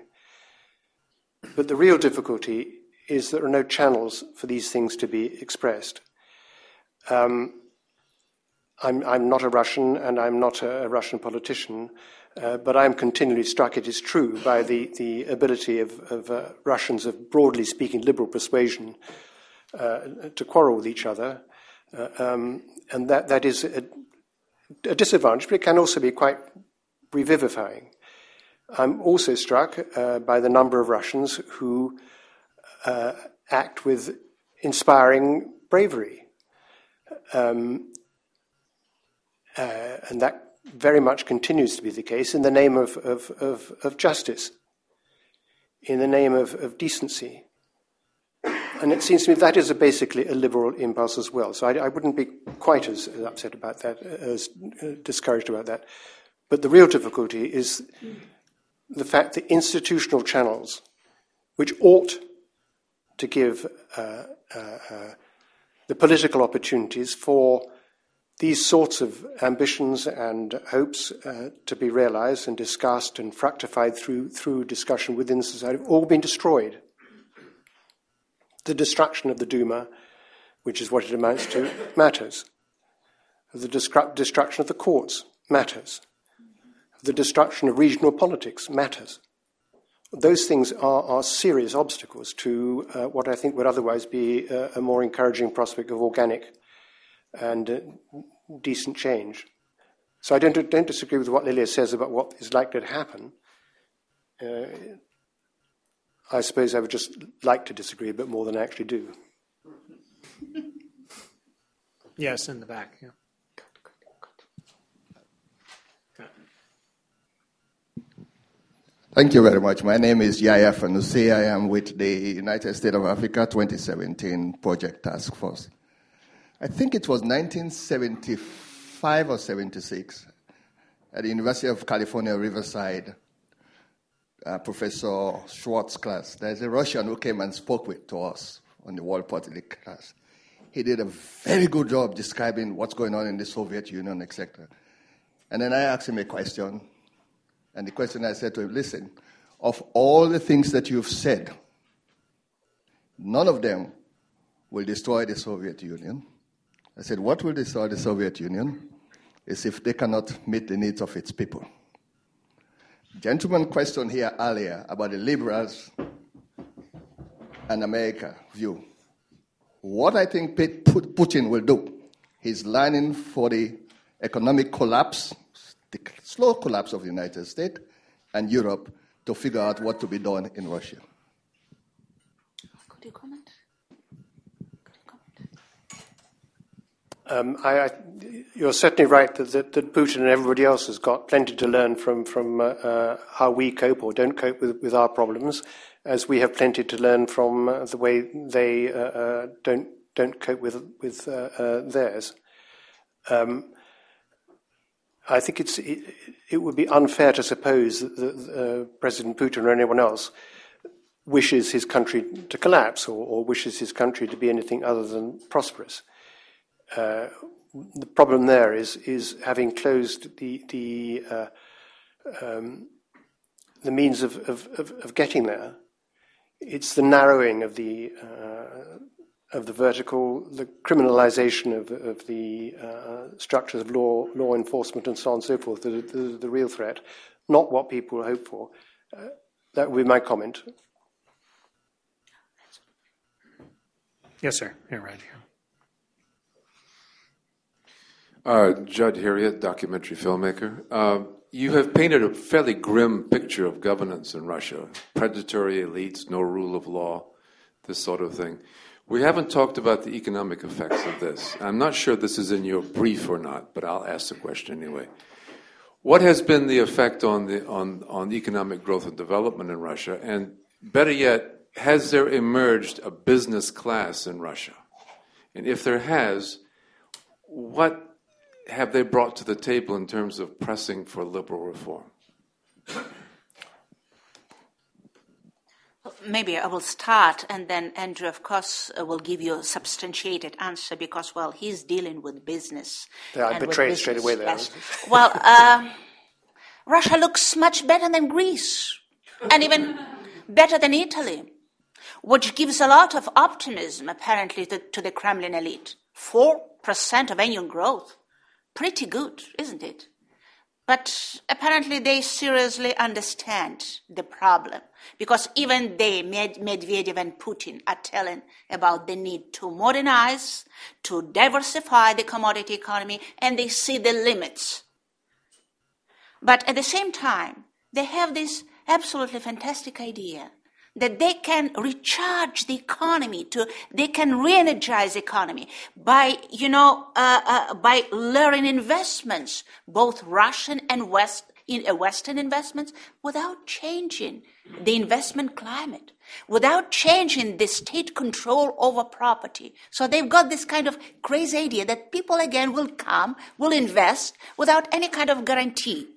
But the real difficulty is there are no channels for these things to be expressed. Um, I'm, I'm not a Russian and I'm not a, a Russian politician, uh, but I'm continually struck, it is true, by the, the ability of, of uh, Russians of broadly speaking liberal persuasion uh, to quarrel with each other. Uh, um, and that, that is a, a disadvantage, but it can also be quite revivifying. I'm also struck uh, by the number of Russians who uh, act with inspiring bravery. Um, uh, and that very much continues to be the case in the name of, of, of, of justice, in the name of, of decency. And it seems to me that is a basically a liberal impulse as well. So I, I wouldn't be quite as upset about that, as discouraged about that. But the real difficulty is the fact that institutional channels, which ought to give uh, uh, uh, the political opportunities for these sorts of ambitions and hopes uh, to be realized and discussed and fructified through, through discussion within society, have all been destroyed. The destruction of the Duma, which is what it amounts to, matters. The destru- destruction of the courts matters. The destruction of regional politics matters. Those things are, are serious obstacles to uh, what I think would otherwise be a, a more encouraging prospect of organic and uh, decent change. So I don't, don't disagree with what Lilia says about what is likely to happen. Uh, I suppose I would just like to disagree a bit more than I actually do. Yes, in the back. Yeah. Thank you very much. My name is Yaya Fanusi. I am with the United States of Africa twenty seventeen Project Task Force. I think it was nineteen seventy-five or seventy-six at the University of California, Riverside, uh, Professor Schwartz's class. There's a Russian who came and spoke with to us on the World Politics class. He did a very good job describing what's going on in the Soviet Union, et cetera. And then I asked him a question. And the question I said to him, listen, of all the things that you've said, none of them will destroy the Soviet Union. I said, what will destroy the Soviet Union is if they cannot meet the needs of its people. Gentleman questioned here earlier about the liberals and America view. What I think Putin will do, he's lining for the economic collapse, the slow collapse of the United States and Europe to figure out what to be done in Russia. Could you comment? Um, I, I, you're certainly right that, that, that Putin and everybody else has got plenty to learn from, from uh, uh, how we cope or don't cope with, with our problems, as we have plenty to learn from uh, the way they uh, uh, don't don't cope with with uh, uh, theirs. Um, I think it's it, it would be unfair to suppose that, that uh, President Putin or anyone else wishes his country to collapse or, or wishes his country to be anything other than prosperous. Uh, the problem there is is having closed the the uh, um, the means of, of, of, of getting there. It's the narrowing of the uh, of the vertical, the criminalization of, of the uh, structures of law, law enforcement, and so on and so forth. The, the, the real threat, not what people hope for. Uh, that would be my comment. Yes, sir. Here, right here. Uh, Judd Harriet, documentary filmmaker. Uh, you have painted a fairly grim picture of governance in Russia. Predatory elites, no rule of law, this sort of thing. We haven't talked about the economic effects of this. I'm not sure this is in your brief or not, but I'll ask the question anyway. What has been the effect on the on, on economic growth and development in Russia? And better yet, has there emerged a business class in Russia? And if there has, what have they brought to the table in terms of pressing for liberal reform? Maybe I will start, and then Andrew, of course, uh, will give you a substantiated answer because, well, he's dealing with business. Yeah, I betrayed straight away there. Yes. Well, uh, Russia looks much better than Greece, and even better than Italy, which gives a lot of optimism, apparently, to, to the Kremlin elite. Four percent of annual growth. Pretty good, isn't it? But apparently they seriously understand the problem, because even they, Med- Medvedev and Putin, are telling about the need to modernize, to diversify the commodity economy, and they see the limits. But at the same time, they have this absolutely fantastic idea that they can recharge the economy, to they can re-energize the economy by, you know, uh, uh, by luring investments, both Russian and West, in, uh, Western investments, without changing the investment climate, without changing the state control over property. So they've got this kind of crazy idea that people again will come, will invest without any kind of guarantee.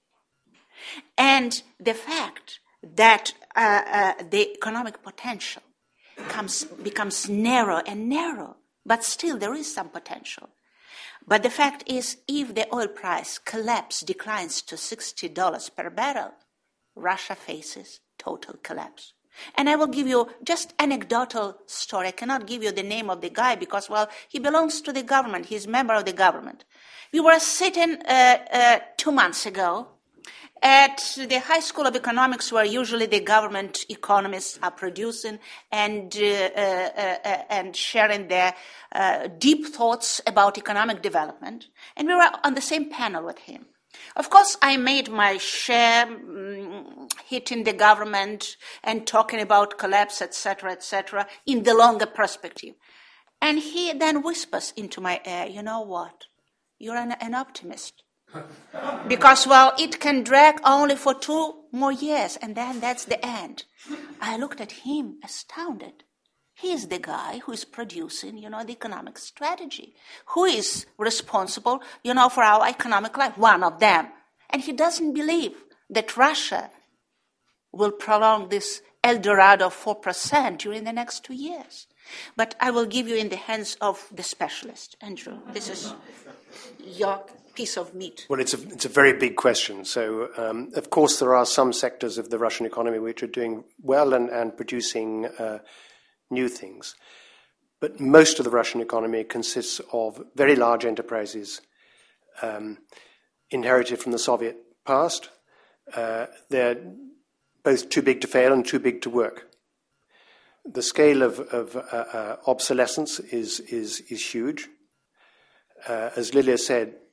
And the fact that uh, uh, the economic potential comes, becomes narrow and narrow, but still there is some potential. But the fact is, if the oil price collapse, declines to sixty dollars per barrel, Russia faces total collapse. And I will give you just anecdotal story. I cannot give you the name of the guy because, well, he belongs to the government. He's a member of the government. We were sitting uh, uh, two months ago at the High School of Economics, where usually the government economists are producing and uh, uh, uh, and sharing their uh, deep thoughts about economic development. And we were on the same panel with him. Of course, I made my share, um, hitting the government and talking about collapse, et cetera, et cetera, in the longer perspective. And he then whispers into my ear, you know what? You're an, an optimist. Because, well, it can drag only for two more years, and then that's the end. I looked at him astounded. He is the guy who is producing, you know, the economic strategy, who is responsible, you know, for our economic life, one of them. And he doesn't believe that Russia will prolong this El Dorado of four percent during the next two years. But I will give you in the hands of the specialist. Andrew, this is your piece of meat. Well, it's a, it's a very big question. So, um, of course, there are some sectors of the Russian economy which are doing well and, and producing uh, new things. But most of the Russian economy consists of very large enterprises um, inherited from the Soviet past. Uh, they're both too big to fail and too big to work. The scale of, of uh, uh, obsolescence is, is, is huge. Uh, as Lilia said,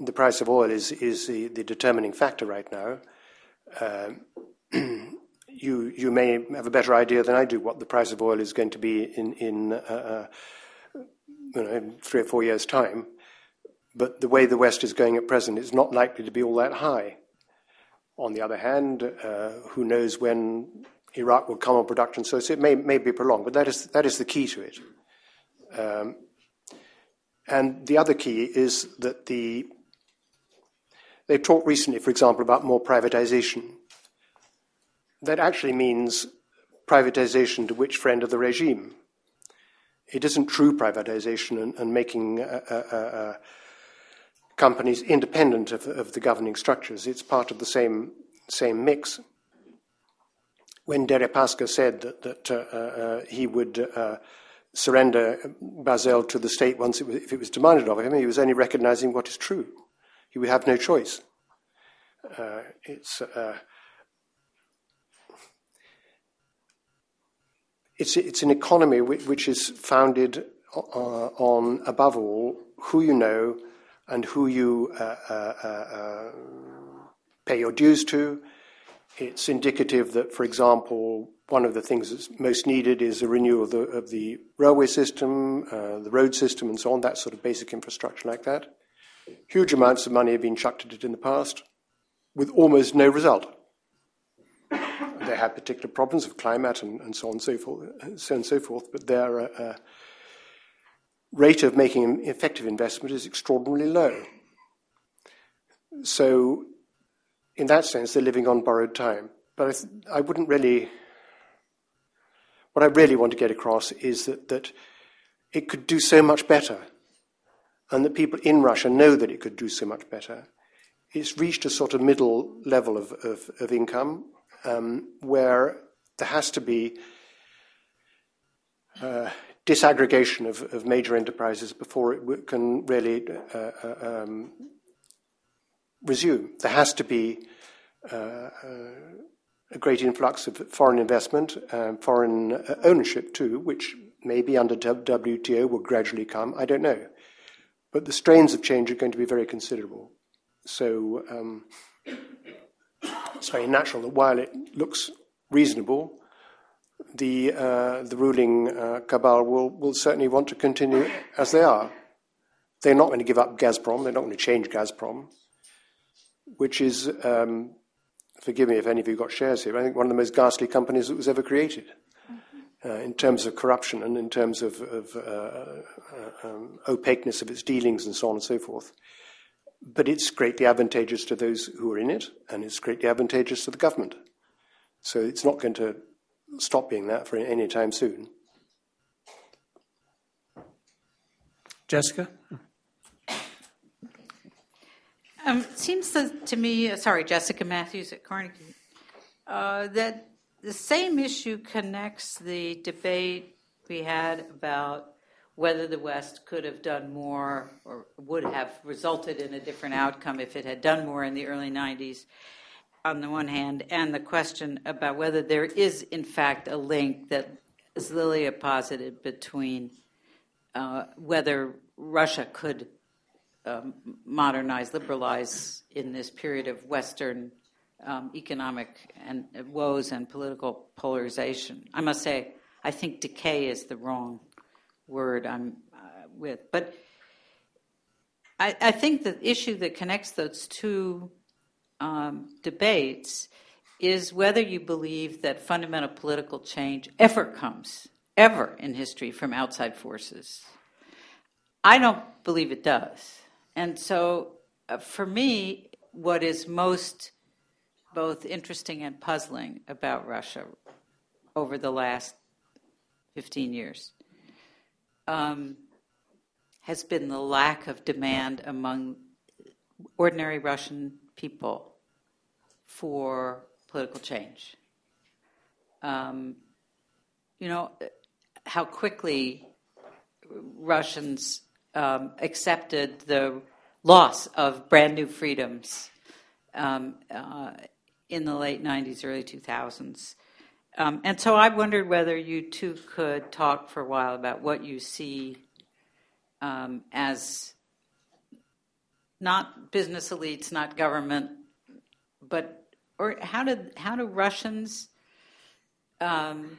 the price of oil is, is the, the determining factor right now. Uh, you you may have a better idea than I do what the price of oil is going to be in, in uh, you know, in three or four years' time. But the way the West is going at present, it's not likely to be all that high. On the other hand, uh, who knows when Iraq will come on production, so it may, may be prolonged. But that is, that is the key to it. Um, and the other key is that the they've talked recently, for example, about more privatization. That actually means privatization to which friend of the regime? It isn't true privatization and, and making uh, uh, uh, companies independent of, of the governing structures. It's part of the same same mix. When Deripaska said that, that uh, uh, he would uh, surrender Basel to the state once it was, if it was demanded of him, he was only recognizing what is true. He would have no choice. Uh, it's uh, it's it's an economy which, which is founded uh, on, above all, who you know and who you uh, uh, uh, pay your dues to. It's indicative that, for example, one of the things that's most needed is a renewal of the, of the railway system, uh, the road system, and so on, that sort of basic infrastructure like that. Huge amounts of money have been chucked at it in the past, with almost no result. They have particular problems of climate and, and so on and so forth, so on and so forth, but their uh, uh, rate of making an effective investment is extraordinarily low. So, in that sense, they're living on borrowed time. But I, th- I wouldn't really. What I really want to get across is that, that it could do so much better, and that people in Russia know that it could do so much better. It's reached a sort of middle level of, of, of income um, where there has to be uh, disaggregation of, of major enterprises before it w- can really uh, uh, um, resume. There has to be uh, uh, a great influx of foreign investment, um, foreign uh, ownership too, which maybe under W T O will gradually come. I don't know. But the strains of change are going to be very considerable. So um, it's very natural that while it looks reasonable, the uh, the ruling uh, cabal will, will certainly want to continue as they are. They're not going to give up Gazprom. They're not going to change Gazprom, which is, um, forgive me if any of you got shares here, I think one of the most ghastly companies that was ever created. Uh, in terms of corruption and in terms of, of uh, uh, um, opaqueness of its dealings and so on and so forth. But it's greatly advantageous to those who are in it, and it's greatly advantageous to the government. So it's not going to stop being that for any time soon. Jessica? Um, it seems to, to me, uh, sorry, Jessica Matthews at Carnegie, uh, that the same issue connects the debate we had about whether the West could have done more or would have resulted in a different outcome if it had done more in the early nineties, on the one hand, and the question about whether there is, in fact, a link that, as Lilia posited, between uh, whether Russia could um, modernize, liberalize in this period of Western Um, economic and uh, woes and political polarization. I must say, I think decay is the wrong word I'm uh, with. But I, I think the issue that connects those two um, debates is whether you believe that fundamental political change ever comes, ever in history, from outside forces. I don't believe it does. And so uh, for me, what is most both interesting and puzzling about Russia over the last fifteen years um, has been the lack of demand among ordinary Russian people for political change. Um, you know, how quickly Russians um, accepted the loss of brand new freedoms um, uh, in the late nineties, early two thousands. Um, and so I wondered whether you two could talk for a while about what you see um, as not business elites, not government, but or how do how do Russians um,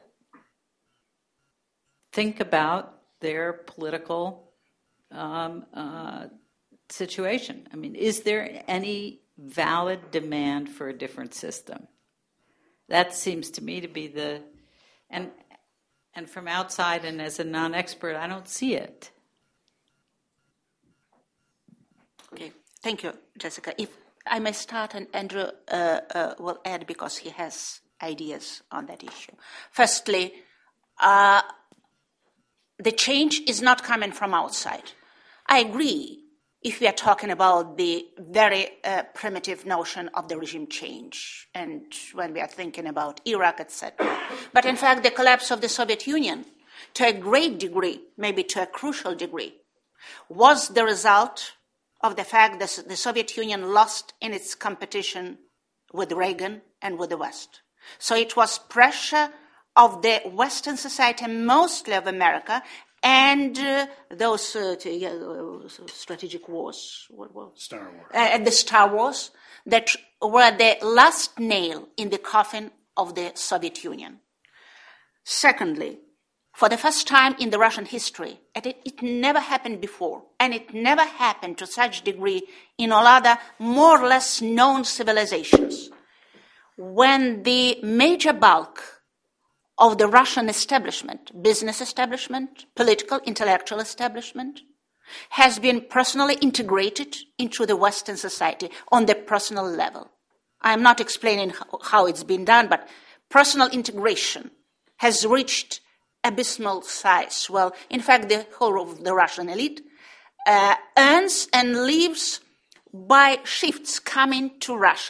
think about their political um, uh, situation? I mean, is there any valid demand for a different system? That seems to me to be the and and from outside and as a non-expert, I don't see it. Okay, thank you, Jessica. If I may start, and Andrew uh, uh, will add because he has ideas on that issue. Firstly, uh, the change is not coming from outside. I agree if we are talking about the very uh, primitive notion of the regime change and when we are thinking about Iraq, et cetera. But in fact, the collapse of the Soviet Union, to a great degree, maybe to a crucial degree, was the result of the fact that the Soviet Union lost in its competition with Reagan and with the West. So it was pressure of the Western society, mostly of America, and uh, those uh, t- yeah, uh, strategic wars, what, what? Star Wars, uh, the Star Wars, that were the last nail in the coffin of the Soviet Union. Secondly, for the first time in the Russian history, and it, it never happened before, and it never happened to such degree in all other more or less known civilizations, when the major bulk of the Russian establishment, business establishment, political, intellectual establishment, has been personally integrated into the Western society on the personal level. I'm not explaining how, how it's been done, but personal integration has reached abysmal size. Well, in fact, the whole of the Russian elite uh, earns and lives by shifts coming to Russia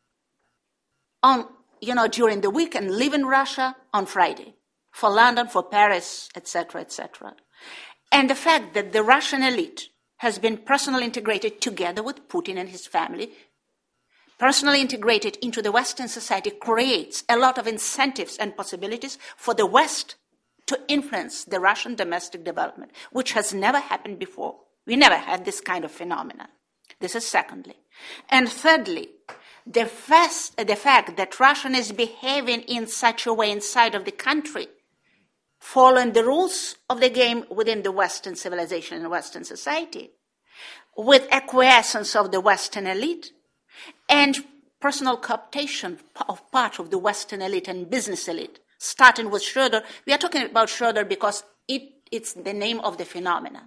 on, you know, during the week and live in Russia on Friday for London, for Paris, et cetera, et cetera. And the fact that the Russian elite has been personally integrated together with Putin and his family, personally integrated into the Western society, creates a lot of incentives and possibilities for the West to influence the Russian domestic development, which has never happened before. We never had this kind of phenomena. This is secondly. And thirdly, the, first, the fact that Russia is behaving in such a way inside of the country, following the rules of the game within the Western civilization and Western society, with acquiescence of the Western elite, and personal cooptation of part of the Western elite and business elite, starting with Schroeder. We are talking about Schroeder because it, it's the name of the phenomenon.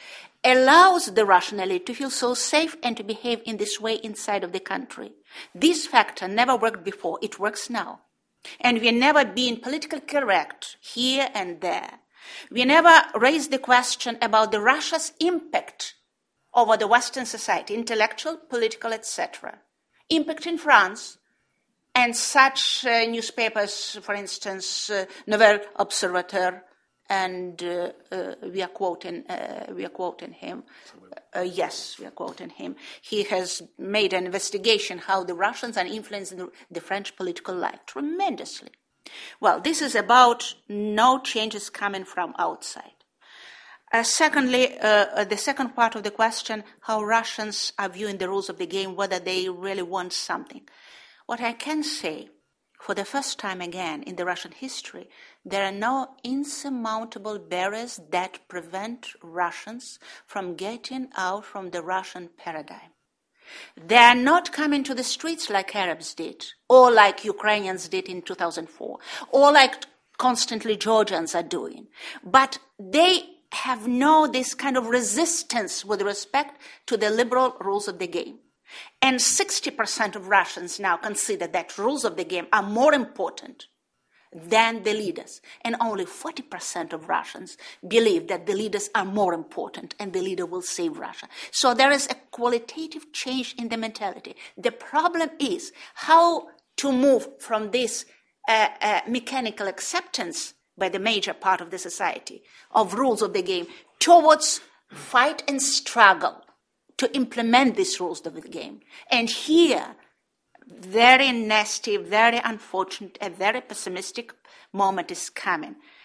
Allows the Russian elite to feel so safe and to behave in this way inside of the country. This factor never worked before. It works now. And we never been politically correct here and there. We never raised the question about the Russia's impact over the Western society, intellectual, political, et cetera. Impact in France, and such uh, newspapers, for instance, uh, Nouvel Observateur, and uh, uh, we are quoting, uh, we are quoting him. Uh, yes, we are quoting him. He has made an investigation how the Russians are influencing the, the French political life tremendously. Well, this is about no changes coming from outside. Uh, secondly, uh, the second part of the question, how Russians are viewing the rules of the game, whether they really want something. What I can say, for the first time again in the Russian history, there are no insurmountable barriers that prevent Russians from getting out from the Russian paradigm. They are not coming to the streets like Arabs did, or like Ukrainians did in two thousand four, or like constantly Georgians are doing. But they have no this kind of resistance with respect to the liberal rules of the game. And sixty percent of Russians now consider that rules of the game are more important than the leaders. And only forty percent of Russians believe that the leaders are more important and the leader will save Russia. So there is a qualitative change in the mentality. The problem is how to move from this uh, uh, mechanical acceptance by the major part of the society of rules of the game towards fight and struggle to implement these rules of the game. And here, very nasty, very unfortunate, a very pessimistic moment is coming.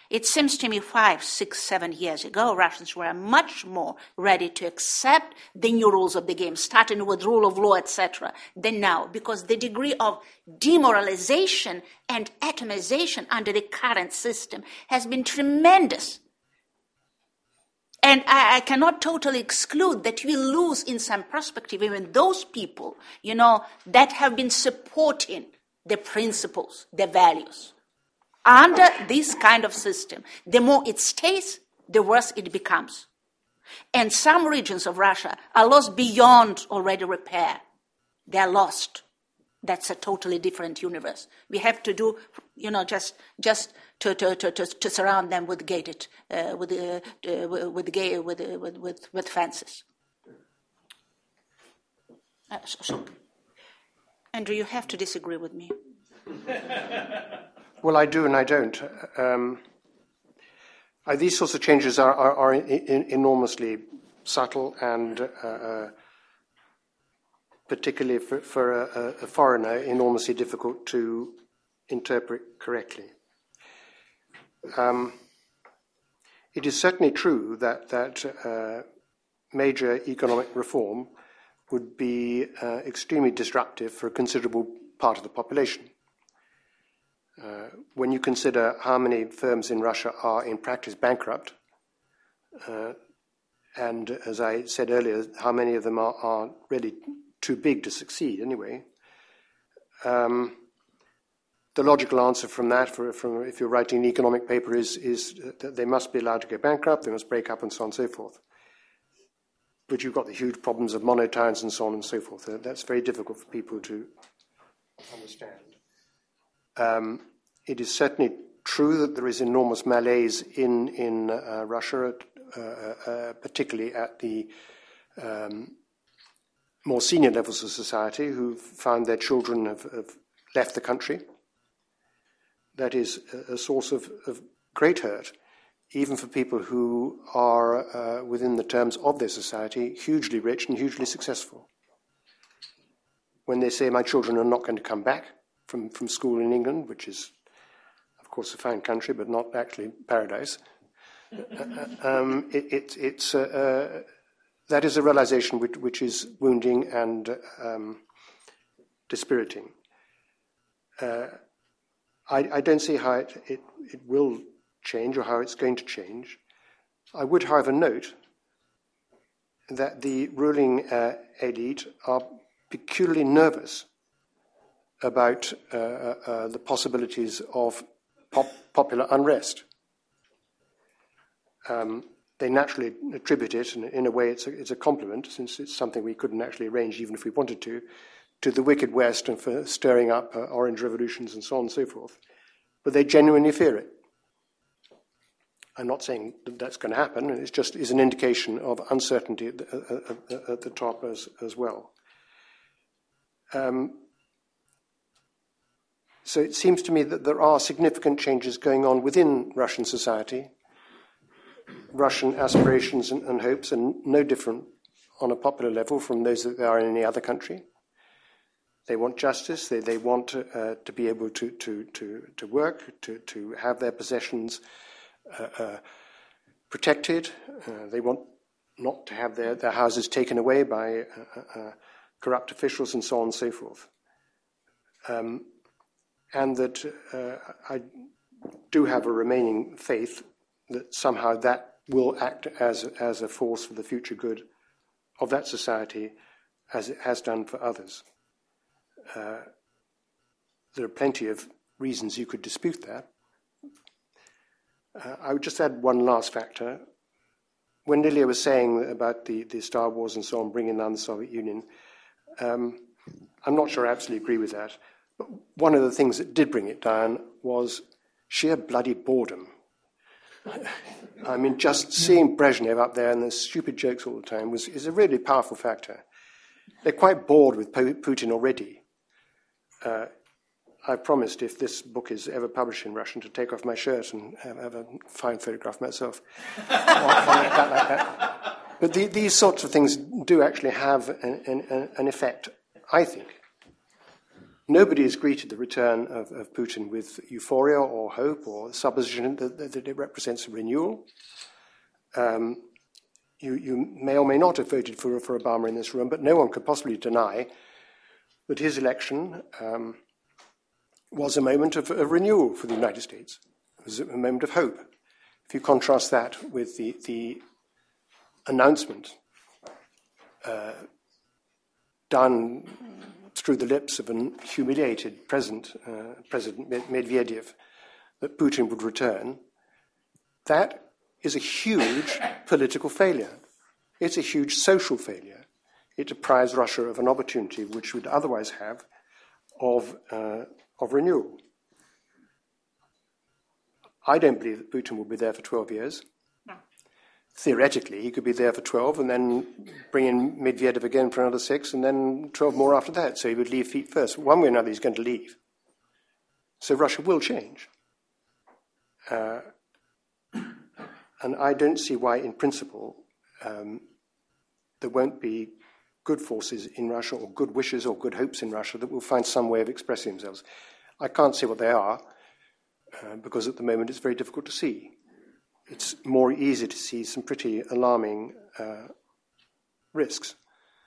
It seems to me five, six, seven years ago, Russians were much more ready to accept the new rules of the game, starting with rule of law, et cetera, than now, because the degree of demoralization and atomization under the current system has been tremendous. And I, I cannot totally exclude that we lose in some perspective even those people, you know, that have been supporting the principles, the values. Under this kind of system, the more it stays, the worse it becomes. And some regions of Russia are lost beyond already repair. They are lost. That's a totally different universe. We have to do, you know, just just to to to, to, to surround them with gated, uh, with uh, uh, with gay with, uh, with with with fences. Uh, so, so, Andrew, you have to disagree with me. Well, I do and I don't. Um, I, these sorts of changes are, are, are in, in, enormously subtle and uh, uh, particularly for, for a, a foreigner, enormously difficult to interpret correctly. Um, it is certainly true that, that uh, major economic reform would be uh, extremely disruptive for a considerable part of the population. Uh, when you consider how many firms in Russia are in practice bankrupt, uh, and as I said earlier, how many of them are, are really too big to succeed anyway, um, the logical answer from that, for, from if you're writing an economic paper, is, is that they must be allowed to go bankrupt, they must break up, and so on and so forth. But you've got the huge problems of monotowns and so on and so forth. That's very difficult for people to understand. Um, it is certainly true that there is enormous malaise in in uh, Russia, uh, uh, particularly at the um, more senior levels of society, who found their children have, have left the country. That is a, a source of, of great hurt, even for people who are, uh, within the terms of their society, hugely rich and hugely successful. When they say, my children are not going to come back from, from school in England, which is, of course, a fine country, but not actually paradise, um, it, it, it's, uh, uh, that is a realization which, which is wounding and um, dispiriting. Uh, I, I don't see how it, it, it will change or how it's going to change. I would, however, note that the ruling uh, elite are peculiarly nervous about uh, uh, the possibilities of pop- popular unrest. Um, they naturally attribute it, and in a way it's a, it's a compliment, since it's something we couldn't actually arrange even if we wanted to, to the wicked West and for stirring up uh, orange revolutions and so on and so forth. But they genuinely fear it. I'm not saying that that's going to happen, it just is an indication of uncertainty at the, at, at the top as, as well. Um, so it seems to me that there are significant changes going on within Russian society. Russian aspirations and, and hopes are no different on a popular level from those that there are in any other country. They want justice, they, they want to, uh, to be able to, to, to, to work, to, to have their possessions uh, uh, protected. Uh, they want not to have their, their houses taken away by uh, uh, corrupt officials and so on and so forth. Um, and that uh, I do have a remaining faith that somehow that will act as, as a force for the future good of that society as it has done for others. Uh, there are plenty of reasons you could dispute that. Uh, I would just add one last factor. When Lilia was saying about the, the Star Wars and so on, bringing down the Soviet Union, um, I'm not sure I absolutely agree with that. But one of the things that did bring it down was sheer bloody boredom. I mean, just seeing Brezhnev up there and the stupid jokes all the time was is a really powerful factor. They're quite bored with Putin already. Uh, I promised, if this book is ever published in Russian, to take off my shirt and have, have a fine photograph of myself. like that, like that. But the, these sorts of things do actually have an, an, an effect, I think, Nobody has greeted the return of, of Putin with euphoria or hope or supposition that, that, that it represents a renewal. Um, you, you may or may not have voted for, for Obama in this room, but no one could possibly deny that his election um, was a moment of, of renewal for the United States. It was a moment of hope. If you contrast that with the, the announcement uh, done through the lips of an humiliated President, uh, President Medvedev, that Putin would return, that is a huge political failure. It's a huge social failure. It deprives Russia of an opportunity which would otherwise have of, uh, of renewal. I don't believe that Putin will be there for twelve years. No. Theoretically, he could be there for twelve and then bring in Medvedev again for another six and then twelve more after that. So he would leave feet first. One way or another, he's going to leave. So Russia will change. Uh, and I don't see why, in principle, um, there won't be good forces in Russia or good wishes or good hopes in Russia that will find some way of expressing themselves. I can't say what they are. Uh, because at the moment it's very difficult to see. It's more easy to see some pretty alarming uh, risks.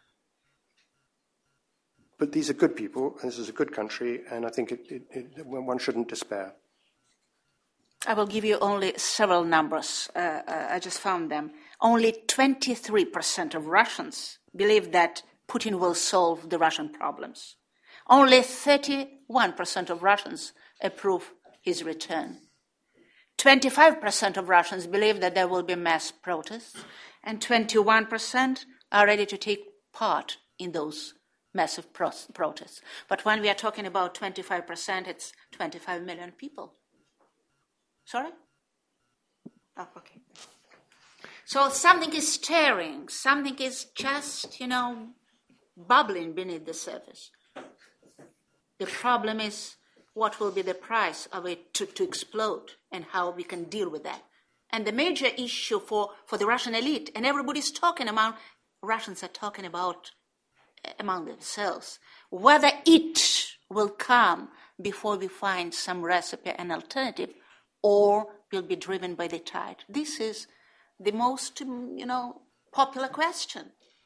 But these are good people, and this is a good country, and I think it, it, it, one shouldn't despair. I will give you only several numbers. Uh, uh, I just found them. Only twenty-three percent of Russians believe that Putin will solve the Russian problems. Only thirty-one percent of Russians approve his return. twenty-five percent of Russians believe that there will be mass protests, and twenty-one percent are ready to take part in those massive pro- protests. But when we are talking about twenty-five percent, it's twenty-five million people. Sorry? Oh, okay. So something is stirring, something is just, you know, bubbling beneath the surface. The problem is, what will be the price of it to, to explode and how we can deal with that. And the major issue for, for the Russian elite, and everybody's talking about, Russians are talking about uh, among themselves, whether it will come before we find some recipe and alternative or will be driven by the tide. This is the most, you know, popular question.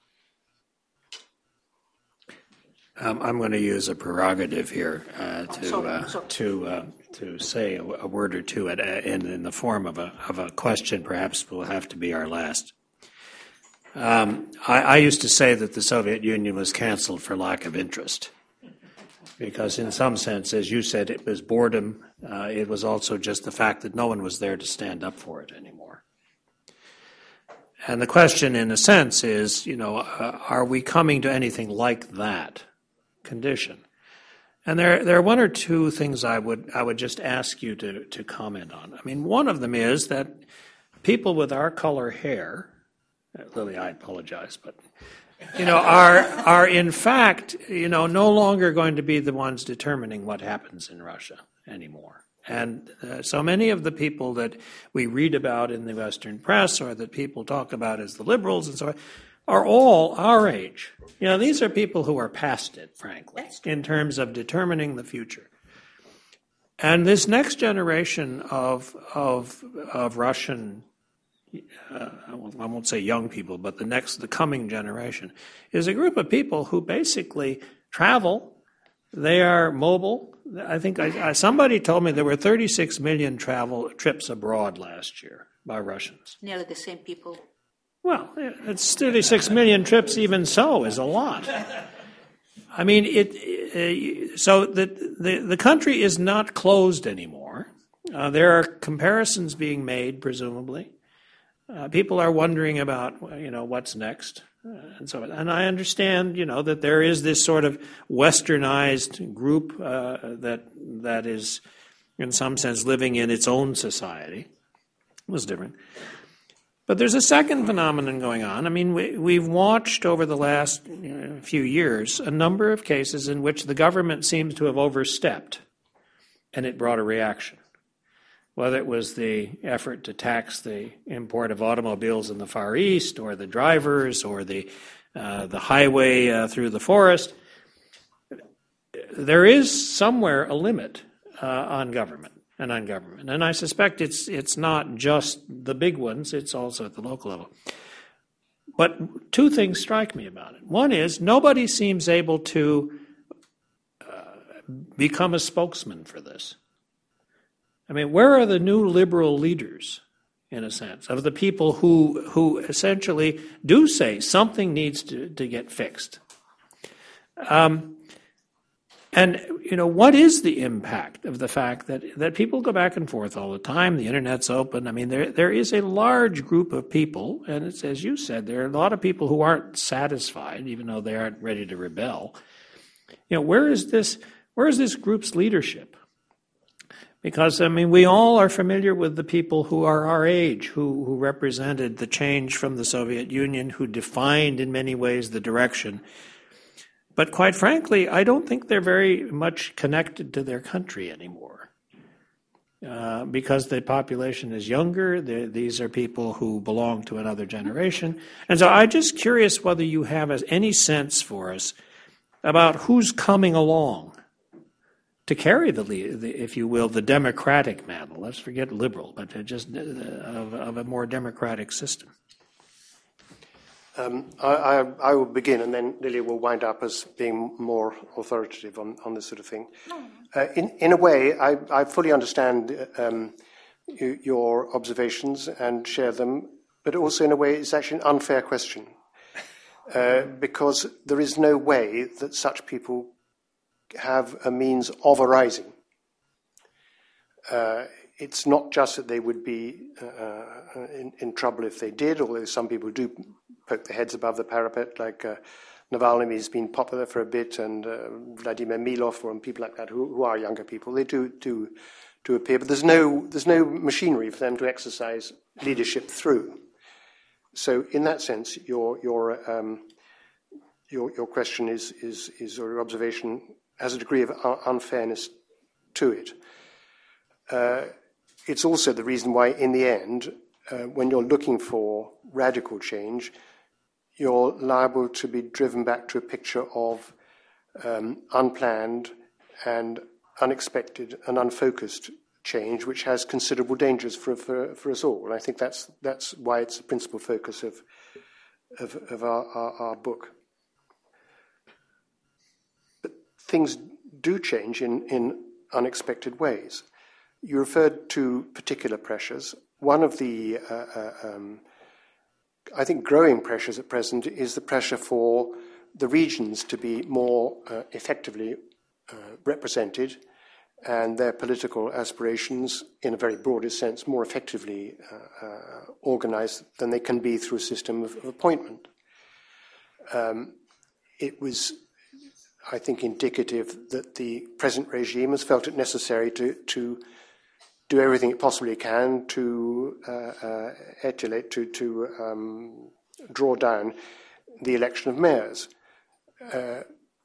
Um, I'm going to use a prerogative here uh, to sorry, uh, sorry. to uh, to say a, a word or two, at, in, in the form of a of a question. Perhaps will have to be our last. Um, I, I used to say that the Soviet Union was canceled for lack of interest, because in some sense, as you said, it was boredom. Uh, it was also just the fact that no one was there to stand up for it anymore. And the question, in a sense, is, you know, uh, are we coming to anything like that condition? And there, there are one or two things I would, I would just ask you to, to comment on. I mean, one of them is that people with our color hair, uh, Lily, I apologize, but you know, are are in fact, you know, no longer going to be the ones determining what happens in Russia anymore. And uh, so many of the people that we read about in the Western press, or that people talk about as the liberals and so on, are all our age. You know, these are people who are past it, frankly, in terms of determining the future. And this next generation of of of Russian, uh, I won't say young people, but the next, the coming generation, is a group of people who basically travel. They are mobile. I think I, I, somebody told me there were thirty-six million travel trips abroad last year by Russians. Nearly the same people. Well, it's thirty-six million trips. Even so, is a lot. I mean, it. Uh, so the, the the country is not closed anymore. Uh, there are comparisons being made, presumably. Uh, people are wondering about, you know, what's next. Uh, and so, and I understand, you know, that there is this sort of westernized group uh, that that is, in some sense, living in its own society. It was different. But there's a second phenomenon going on. I mean, we, we've watched over the last you know, few years a number of cases in which the government seems to have overstepped, and it brought a reaction. Whether it was the effort to tax the import of automobiles in the Far East, or the drivers, or the uh, the highway uh, through the forest, there is somewhere a limit uh, on government and on government. And I suspect it's it's not just the big ones, it's also at the local level. But two things strike me about it. One is nobody seems able to uh, become a spokesman for this. I mean, where are the new liberal leaders, in a sense, of the people who who essentially do say something needs to, to get fixed? Um, and, you know, what is the impact of the fact that, that people go back and forth all the time? The Internet's open. I mean, there there is a large group of people, and it's, as you said, there are a lot of people who aren't satisfied, even though they aren't ready to rebel. You know, where is this, where is this group's leadership? Because, I mean, we all are familiar with the people who are our age, who, who represented the change from the Soviet Union, who defined in many ways the direction. But quite frankly, I don't think they're very much connected to their country anymore. Uh, because the population is younger, these are people who belong to another generation. And so I'm just curious whether you have any sense for us about who's coming along to carry the, the, if you will, the democratic mantle. Let's forget liberal, but just uh, of, of a more democratic system. Um, I, I, I will begin, and then Lilia will wind up as being more authoritative on, on this sort of thing. Uh, in, in a way, I, I fully understand um, you, your observations and share them, but also in a way it's actually an unfair question, uh, because there is no way that such people have a means of arising. Uh, it's not just that they would be uh, in, in trouble if they did, although some people do poke their heads above the parapet, like uh, Navalny has been popular for a bit, and uh, Vladimir Milov and people like that, who, who are younger people. They do do do appear, but there's no there's no machinery for them to exercise leadership through. So, in that sense, your your um, your your question is is is or your observation has a degree of unfairness to it. Uh, it's also the reason why, in the end, uh, when you're looking for radical change, you're liable to be driven back to a picture of um, unplanned and unexpected and unfocused change, which has considerable dangers for, for, for us all. And I think that's that's why it's the principal focus of of, of our, our, our book. But things do change in, in unexpected ways. You referred to particular pressures. One of the uh, uh, um, I think growing pressures at present is the pressure for the regions to be more uh, effectively uh, represented, and their political aspirations, in a very broadest sense, more effectively uh, uh, organized than they can be through a system of, of appointment. Um, it was, I think, indicative that the present regime has felt it necessary to, to do everything it possibly can to uh, uh, etulate, to, to um, draw down the election of mayors. Uh,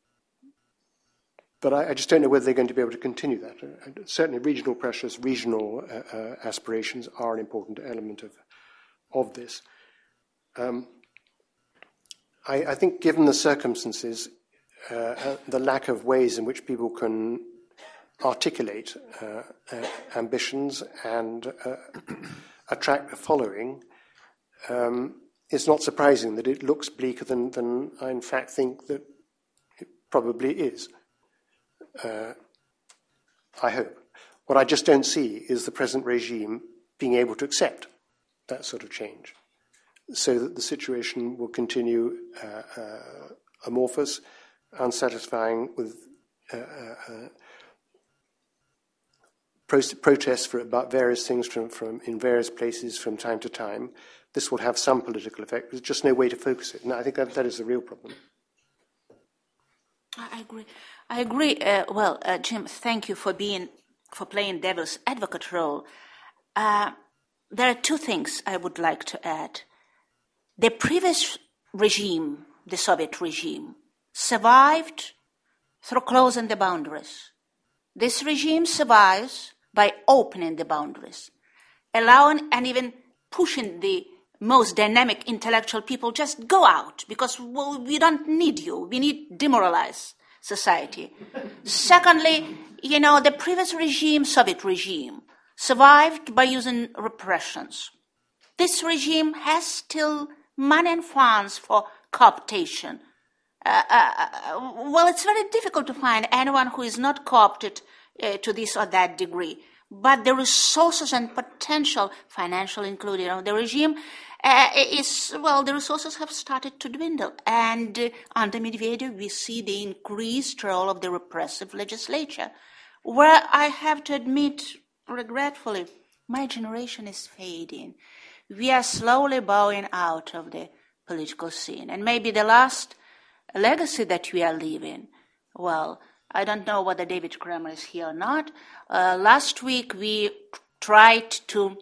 but I, I just don't know whether they're going to be able to continue that. Uh, certainly regional pressures, regional uh, uh, aspirations are an important element of, of this. Um, I, I think given the circumstances, uh, the lack of ways in which people can articulate uh, uh, ambitions and uh, attract a following, um, it's not surprising that it looks bleaker than, than I in fact think that it probably is. Uh, I hope. What I just don't see is the present regime being able to accept that sort of change, so that the situation will continue uh, uh, amorphous, unsatisfying, with uh, uh, protests for about various things from, from in various places from time to time. This will have some political effect. There's just no way to focus it. And I think that, that is the real problem. I agree. I agree. Uh, well, uh, Jim, thank you for being for playing devil's advocate role. Uh, there are two things I would like to add. The previous regime, the Soviet regime, survived through closing the boundaries. This regime survives by opening the boundaries, allowing and even pushing the most dynamic intellectual people just go out because well, we don't need you. We need demoralize society. Secondly, you know, the previous regime, Soviet regime, survived by using repressions. This regime has still money and funds for cooptation. Uh, uh, well, it's very difficult to find anyone who is not co-opted uh, to this or that degree. But the resources and potential, financial included, of the regime uh, is, well, the resources have started to dwindle. And uh, under Medvedev, we see the increased role of the repressive legislature, where I have to admit, regretfully, my generation is fading. We are slowly bowing out of the political scene. And maybe the last legacy that we are leaving, well, I don't know whether David Kramer is here or not. Uh, last week we tried to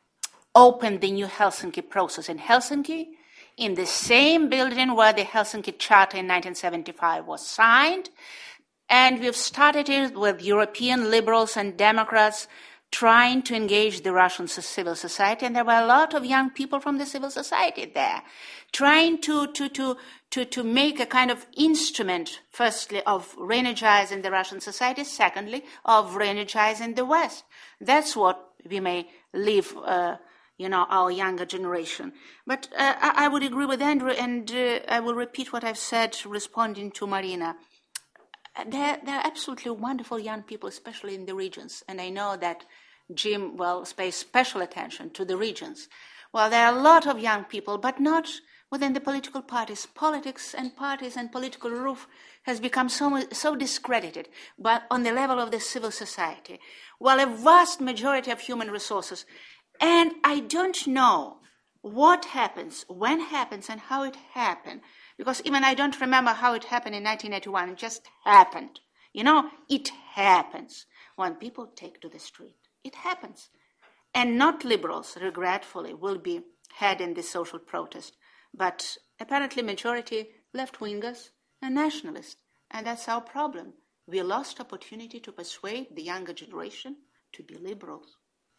open the new Helsinki process in Helsinki, in the same building where the Helsinki Charter in nineteen seventy-five was signed. And we've started it with European liberals and Democrats trying to engage the Russian civil society, and there were a lot of young people from the civil society there, trying to to to to, to make a kind of instrument, firstly, of re-energizing the Russian society, secondly, of re-energizing the West. That's what we may leave, uh, you know, our younger generation. But uh, I, I would agree with Andrew, and uh, I will repeat what I've said responding to Marina. They're, they're absolutely wonderful young people, especially in the regions. And I know that Jim, well, pays special attention to the regions. Well, there are a lot of young people, but not within the political parties. Politics and parties and political roof has become so, so discredited, but on the level of the civil society. Well, a vast majority of human resources. And I don't know what happens, when happens, and how it happened. Because even I don't remember how it happened in nineteen eighty-one. It just happened. You know, it happens when people take to the street. It happens. And not liberals, regretfully, will be heading this social protest, but apparently majority left-wingers and nationalists. And that's our problem. We lost opportunity to persuade the younger generation to be liberals.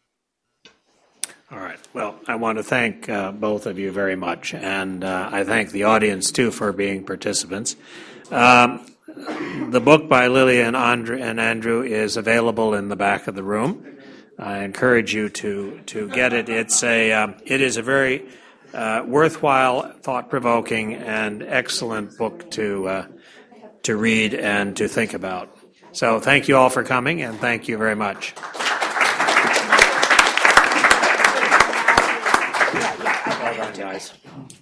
All right. Well, I want to thank uh, both of you very much, and uh, I thank the audience, too, for being participants. Um, the book by Lilia and, Andre, and Andrew is available in the back of the room. I encourage you to, to get it. It's a, um, it is a very uh, worthwhile, thought-provoking, and excellent book to, uh, to read and to think about. So thank you all for coming, and thank you very much. Well done, guys.